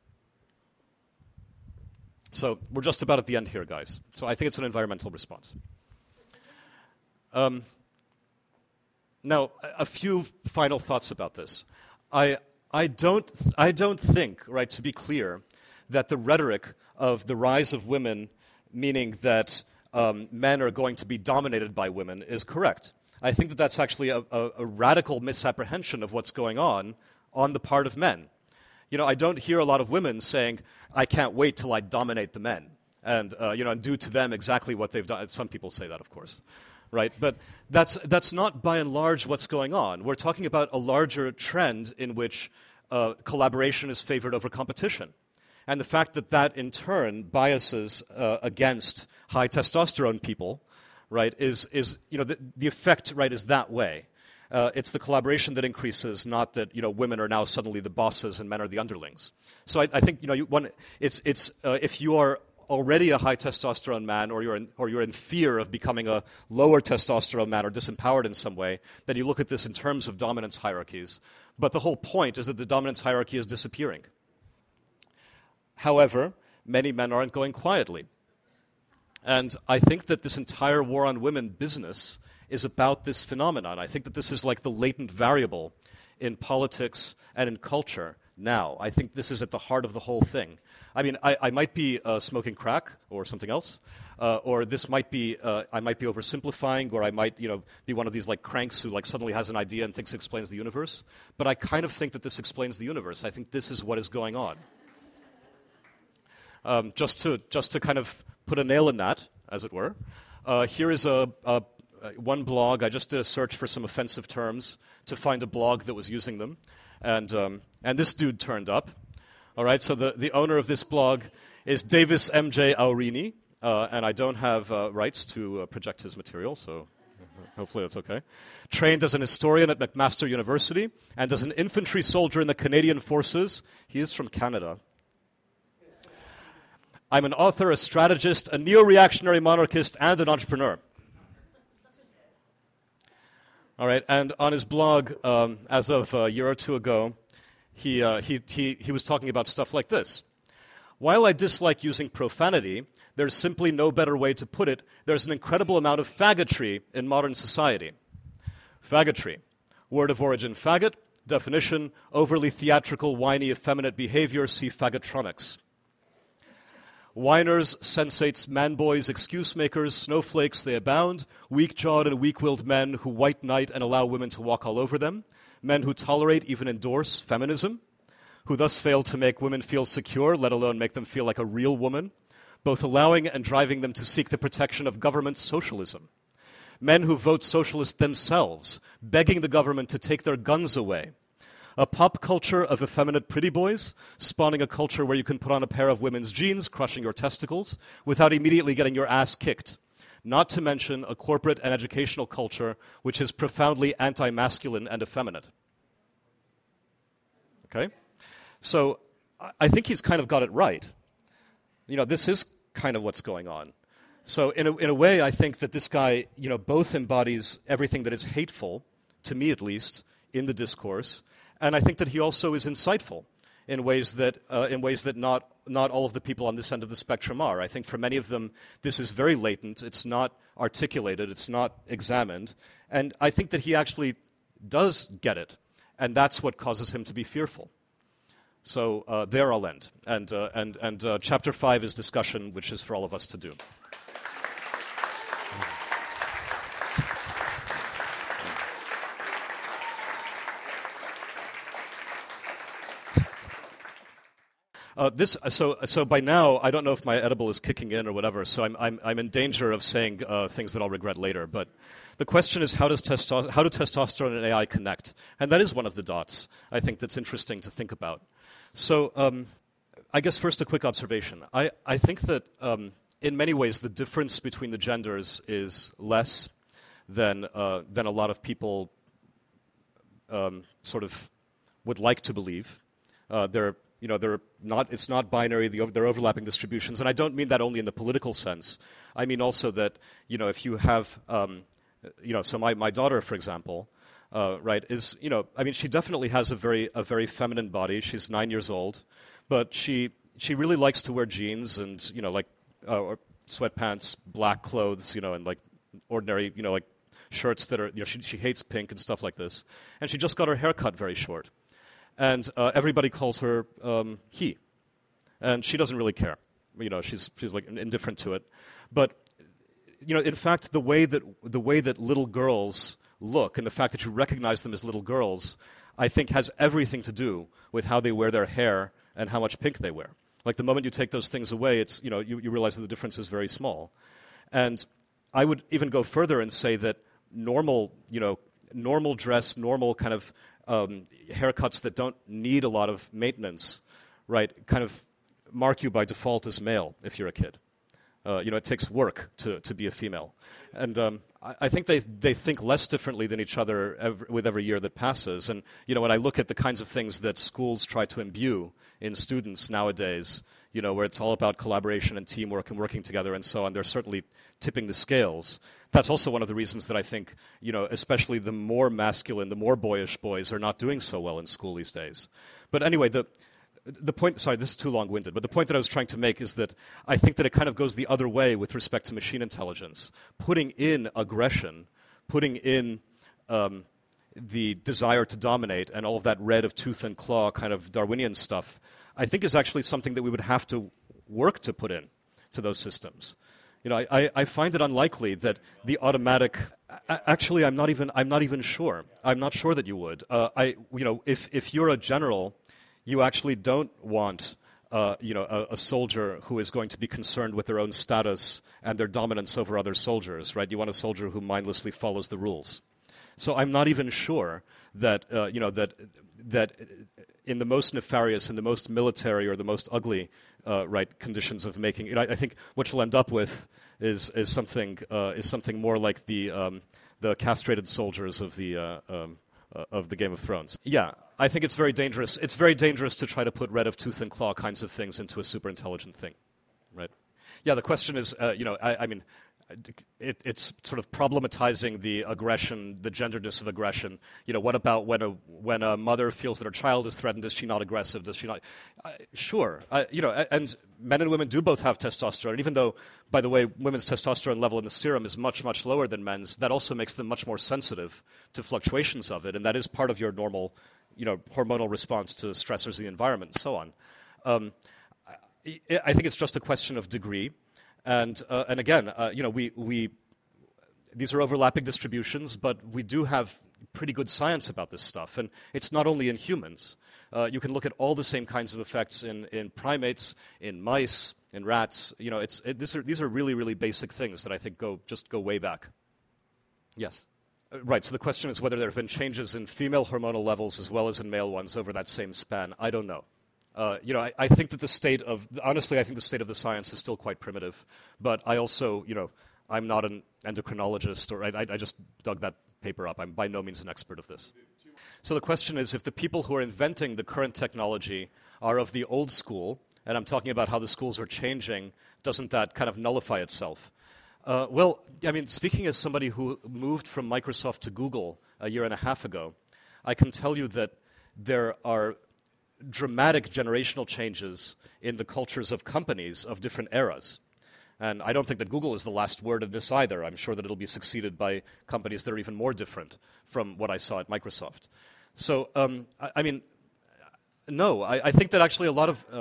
D: So we're just about at the end here, guys. So I think it's an environmental response. Now, a few final thoughts about this. I don't think, right, to be clear, that the rhetoric of the rise of women, meaning that men are going to be dominated by women, is correct. I think that that's actually a radical misapprehension of what's going on the part of men. I don't hear a lot of women saying, I can't wait till I dominate the men and do to them exactly what they've done. Some people say that, of course. Right, but that's not by and large what's going on. We're talking about a larger trend in which collaboration is favored over competition, and the fact that in turn biases against high testosterone people, right, is the effect, right, is that way. It's the collaboration that increases, not that women are now suddenly the bosses and men are the underlings. So I think if you are already a high testosterone man, or you're in fear of becoming a lower testosterone man or disempowered in some way, then you look at this in terms of dominance hierarchies. But the whole point is that the dominance hierarchy is disappearing. However, many men aren't going quietly. And I think that this entire war on women business is about this phenomenon. I think that this is like the latent variable in politics and in culture now. I think this is at the heart of the whole thing. I mean, I might be smoking crack or something else, or this might be I might be oversimplifying, or I might be one of these like cranks who like suddenly has an idea and thinks it explains the universe. But I kind of think that this explains the universe. I think this is what is going on. Just to kind of put a nail in that, as it were, here is a one blog. I just did a search for some offensive terms to find a blog that was using them, and this dude turned up. All right, so the owner of this blog is Davis M.J. Aurini, and I don't have rights to project his material, so hopefully that's okay. Trained as an historian at McMaster University and as an infantry soldier in the Canadian Forces. He is from Canada. I'm an author, a strategist, a neo-reactionary monarchist, and an entrepreneur. All right, and on his blog, as of a year or two ago, he was talking about stuff like this. While I dislike using profanity, there's simply no better way to put it. There's an incredible amount of faggotry in modern society. Faggotry. Word of origin, faggot. Definition, overly theatrical, whiny, effeminate behavior. See faggotronics. Whiners, sensates, man-boys, excuse-makers, snowflakes, they abound. Weak-jawed and weak-willed men who white knight and allow women to walk all over them. Men who tolerate, even endorse, feminism. Who thus fail to make women feel secure, let alone make them feel like a real woman, both allowing and driving them to seek the protection of government socialism. Men who vote socialist themselves, begging the government to take their guns away. A pop culture of effeminate pretty boys, spawning a culture where you can put on a pair of women's jeans, crushing your testicles, without immediately getting your ass kicked. Not to mention a corporate and educational culture which is profoundly anti-masculine and effeminate. Okay? So I think he's kind of got it right. You know, this is kind of what's going on. So in a way, I think that this guy, you know, both embodies everything that is hateful, to me at least, in the discourse, and I think that he also is insightful in ways that not all of the people on this end of the spectrum are. I think for many of them, this is very latent. It's not articulated. It's not examined. And I think that he actually does get it, and that's what causes him to be fearful. So there I'll end. And Chapter 5 is discussion, which is for all of us to do. So by now, I don't know if my edible is kicking in or whatever, so I'm in danger of saying things that I'll regret later. But the question is, how do testosterone and AI connect? And that is one of the dots, I think, that's interesting to think about. So I guess first a quick observation. I think that in many ways the difference between the genders is less than a lot of people sort of would like to believe. It's not binary, they're overlapping distributions. And I don't mean that only in the political sense. I mean also that, you know, if you have, so my daughter, for example, right, is, you know, I mean, she definitely has a very feminine body. She's 9 years old, but she really likes to wear jeans and, you know, like sweatpants, black clothes, you know, and like ordinary, you know, like shirts that are, you know, she hates pink and stuff like this. And she just got her hair cut very short. And everybody calls her he, and she doesn't really care. You know, she's like indifferent to it. But you know, in fact, the way that little girls look, and the fact that you recognize them as little girls, I think has everything to do with how they wear their hair and how much pink they wear. Like the moment you take those things away, it's, you know, you realize that the difference is very small. And I would even go further and say that normal dress, normal kind of haircuts that don't need a lot of maintenance, right, kind of mark you by default as male if you're a kid. It takes work to be a female. And I think they think less differently than each other with every year that passes. And, you know, when I look at the kinds of things that schools try to imbue in students nowadays, you know, where it's all about collaboration and teamwork and working together and so on, they're certainly tipping the scales. That's also one of the reasons that I think, you know, especially the more masculine, the more boyish boys are not doing so well in school these days. But anyway, the point, sorry, this is too long-winded, but the point that I was trying to make is that I think that it kind of goes the other way with respect to machine intelligence. Putting in aggression, putting in the desire to dominate and all of that red of tooth and claw kind of Darwinian stuff, I think is actually something that we would have to work to put in to those systems. You know, I find it unlikely that the automatic. Actually, I'm not even sure. I'm not sure that you would. If you're a general, you actually don't want a soldier who is going to be concerned with their own status and their dominance over other soldiers, right? You want a soldier who mindlessly follows the rules. So I'm not even sure that that in the most nefarious, in the most military or the most ugly conditions of making, I think what you'll end up with is something more like the castrated soldiers of the Game of Thrones. Yeah, I think it's very dangerous. It's very dangerous to try to put red of tooth and claw kinds of things into a super intelligent thing, right? Yeah, the question is, I mean, it's sort of problematizing the aggression, the genderedness of aggression. What about when a mother feels that her child is threatened? Is she not aggressive? Does she not? Sure, and men and women do both have testosterone. And even though, by the way, women's testosterone level in the serum is much, much lower than men's, that also makes them much more sensitive to fluctuations of it, and that is part of your normal, hormonal response to stressors of the environment and so on. I think it's just a question of degree. And again, we these are overlapping distributions, but we do have pretty good science about this stuff. And it's not only in humans. You can look at all the same kinds of effects in primates, in mice, in rats. These are really, really basic things that I think go way back. Yes. Right, so the question is whether there have been changes in female hormonal levels as well as in male ones over that same span. I don't know. I think that honestly, I think the state of the science is still quite primitive. But I also, I'm not an endocrinologist, or I just dug that paper up. I'm by no means an expert of this. So the question is, if the people who are inventing the current technology are of the old school, and I'm talking about how the schools are changing, doesn't that kind of nullify itself? Well, I mean, speaking as somebody who moved from Microsoft to Google a year and a half ago, I can tell you that there are dramatic generational changes in the cultures of companies of different eras. And I don't think that Google is the last word in this either. I'm sure that it'll be succeeded by companies that are even more different from what I saw at Microsoft. So, I mean, no, I think that actually a lot of...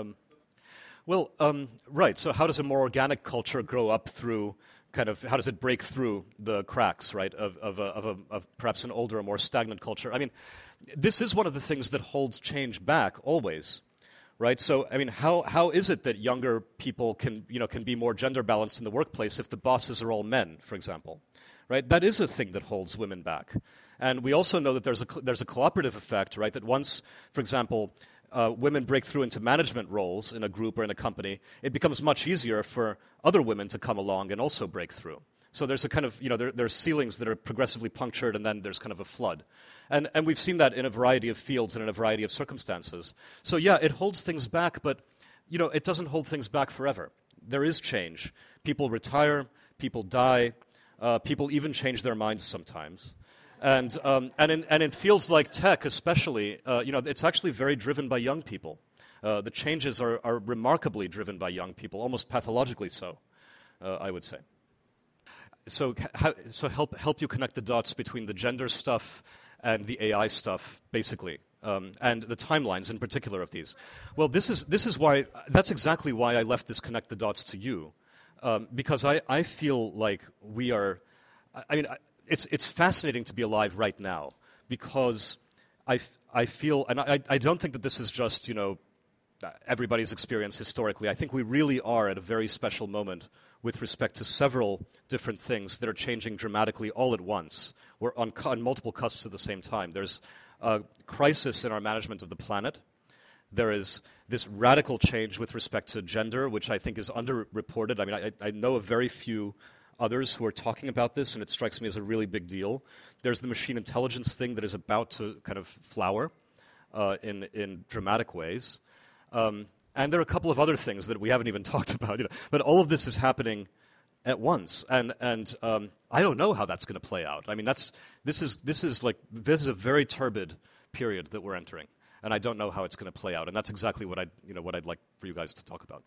D: right, so how does a more organic culture grow up through how does it break through the cracks, right, of perhaps an older, more stagnant culture? I mean, this is one of the things that holds change back always, right? So, I mean, how is it that younger people can be more gender balanced in the workplace if the bosses are all men, for example, right? That is a thing that holds women back. And we also know that there's a cooperative effect, right, that once, for example, women break through into management roles in a group or in a company, it becomes much easier for other women to come along and also break through. So there's a kind of, there's ceilings that are progressively punctured, and then there's kind of a flood. And we've seen that in a variety of fields and in a variety of circumstances. So yeah, it holds things back, but it doesn't hold things back forever. There is change. People retire, people die, people even change their minds sometimes. And in fields like tech especially, it's actually very driven by young people. The changes are remarkably driven by young people, almost pathologically so, I would say. So help you connect the dots between the gender stuff and the AI stuff, basically, and the timelines in particular of these. Well, this is why, that's exactly why I left this connect the dots to you, because I feel like we are, I mean, it's fascinating to be alive right now, because I feel, and I don't think that this is just, everybody's experience historically. I think we really are at a very special moment with respect to several different things that are changing dramatically all at once. We're on multiple cusps at the same time. There's a crisis in our management of the planet. There is this radical change with respect to gender, which I think is underreported. I mean, I know of very few others who are talking about this, and it strikes me as a really big deal. There's the machine intelligence thing that is about to kind of flower in dramatic ways. And there are a couple of other things that we haven't even talked about, but all of this is happening at once, and I don't know how that's going to play out. I mean, this is a very turbid period that we're entering, and I don't know how it's going to play out, and that's exactly what I'd like for you guys to talk about.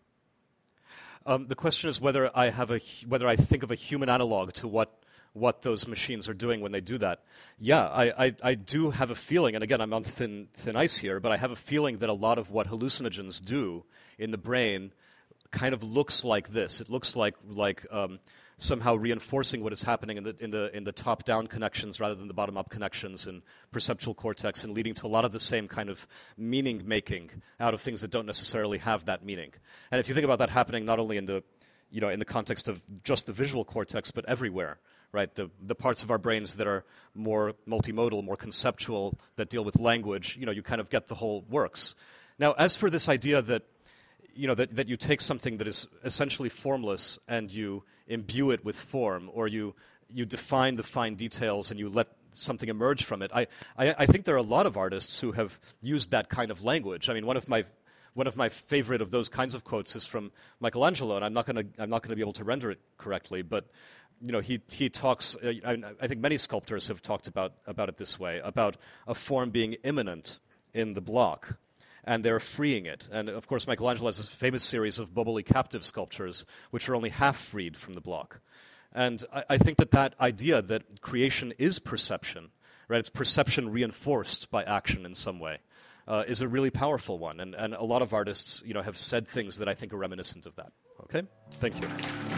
D: The question is whether I think of a human analog to what those machines are doing when they do that. Yeah, I do have a feeling, and again, I'm on thin ice here, but I have a feeling that a lot of what hallucinogens do in the brain kind of looks like this. It looks like somehow reinforcing what is happening in the top-down connections rather than the bottom-up connections in perceptual cortex, and leading to a lot of the same kind of meaning-making out of things that don't necessarily have that meaning. And if you think about that happening not only in the context of just the visual cortex, but everywhere, right? The parts of our brains that are more multimodal, more conceptual, that deal with language, you kind of get the whole works. Now, as for this idea that that you take something that is essentially formless and you imbue it with form, or you define the fine details and you let something emerge from it, I think there are a lot of artists who have used that kind of language. I mean, one of my favorite of those kinds of quotes is from Michelangelo, and I'm not going to be able to render it correctly, but he talks. I think many sculptors have talked about it this way, about a form being immanent in the block, and they're freeing it. And of course, Michelangelo has this famous series of Boboli captive sculptures, which are only half freed from the block. And I think that idea that creation is perception, right? It's perception reinforced by action in some way. Is a really powerful one, and a lot of artists, have said things that I think are reminiscent of that. Okay, thank you.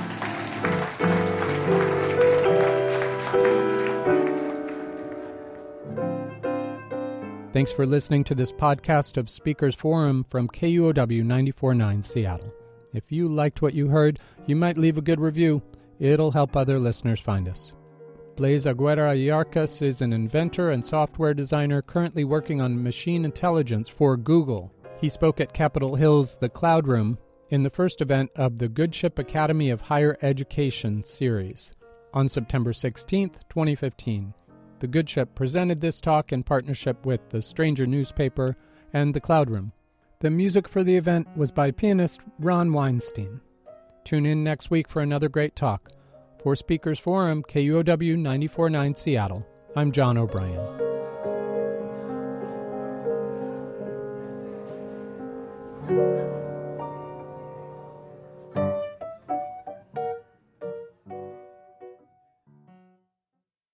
A: Thanks for listening to this podcast of Speakers Forum from KUOW 94.9 Seattle. If you liked what you heard, you might leave a good review. It'll help other listeners find us. Blaise Aguirre Yarcas is an inventor and software designer currently working on machine intelligence for Google. He spoke at Capitol Hill's The Cloud Room in the first event of the Good Ship Academy of Higher Education series on September 16th, 2015. The Good Ship presented this talk in partnership with The Stranger newspaper and The Cloud Room. The music for the event was by pianist Ron Weinstein. Tune in next week for another great talk. For Speakers Forum, KUOW 94.9 Seattle, I'm John O'Brien.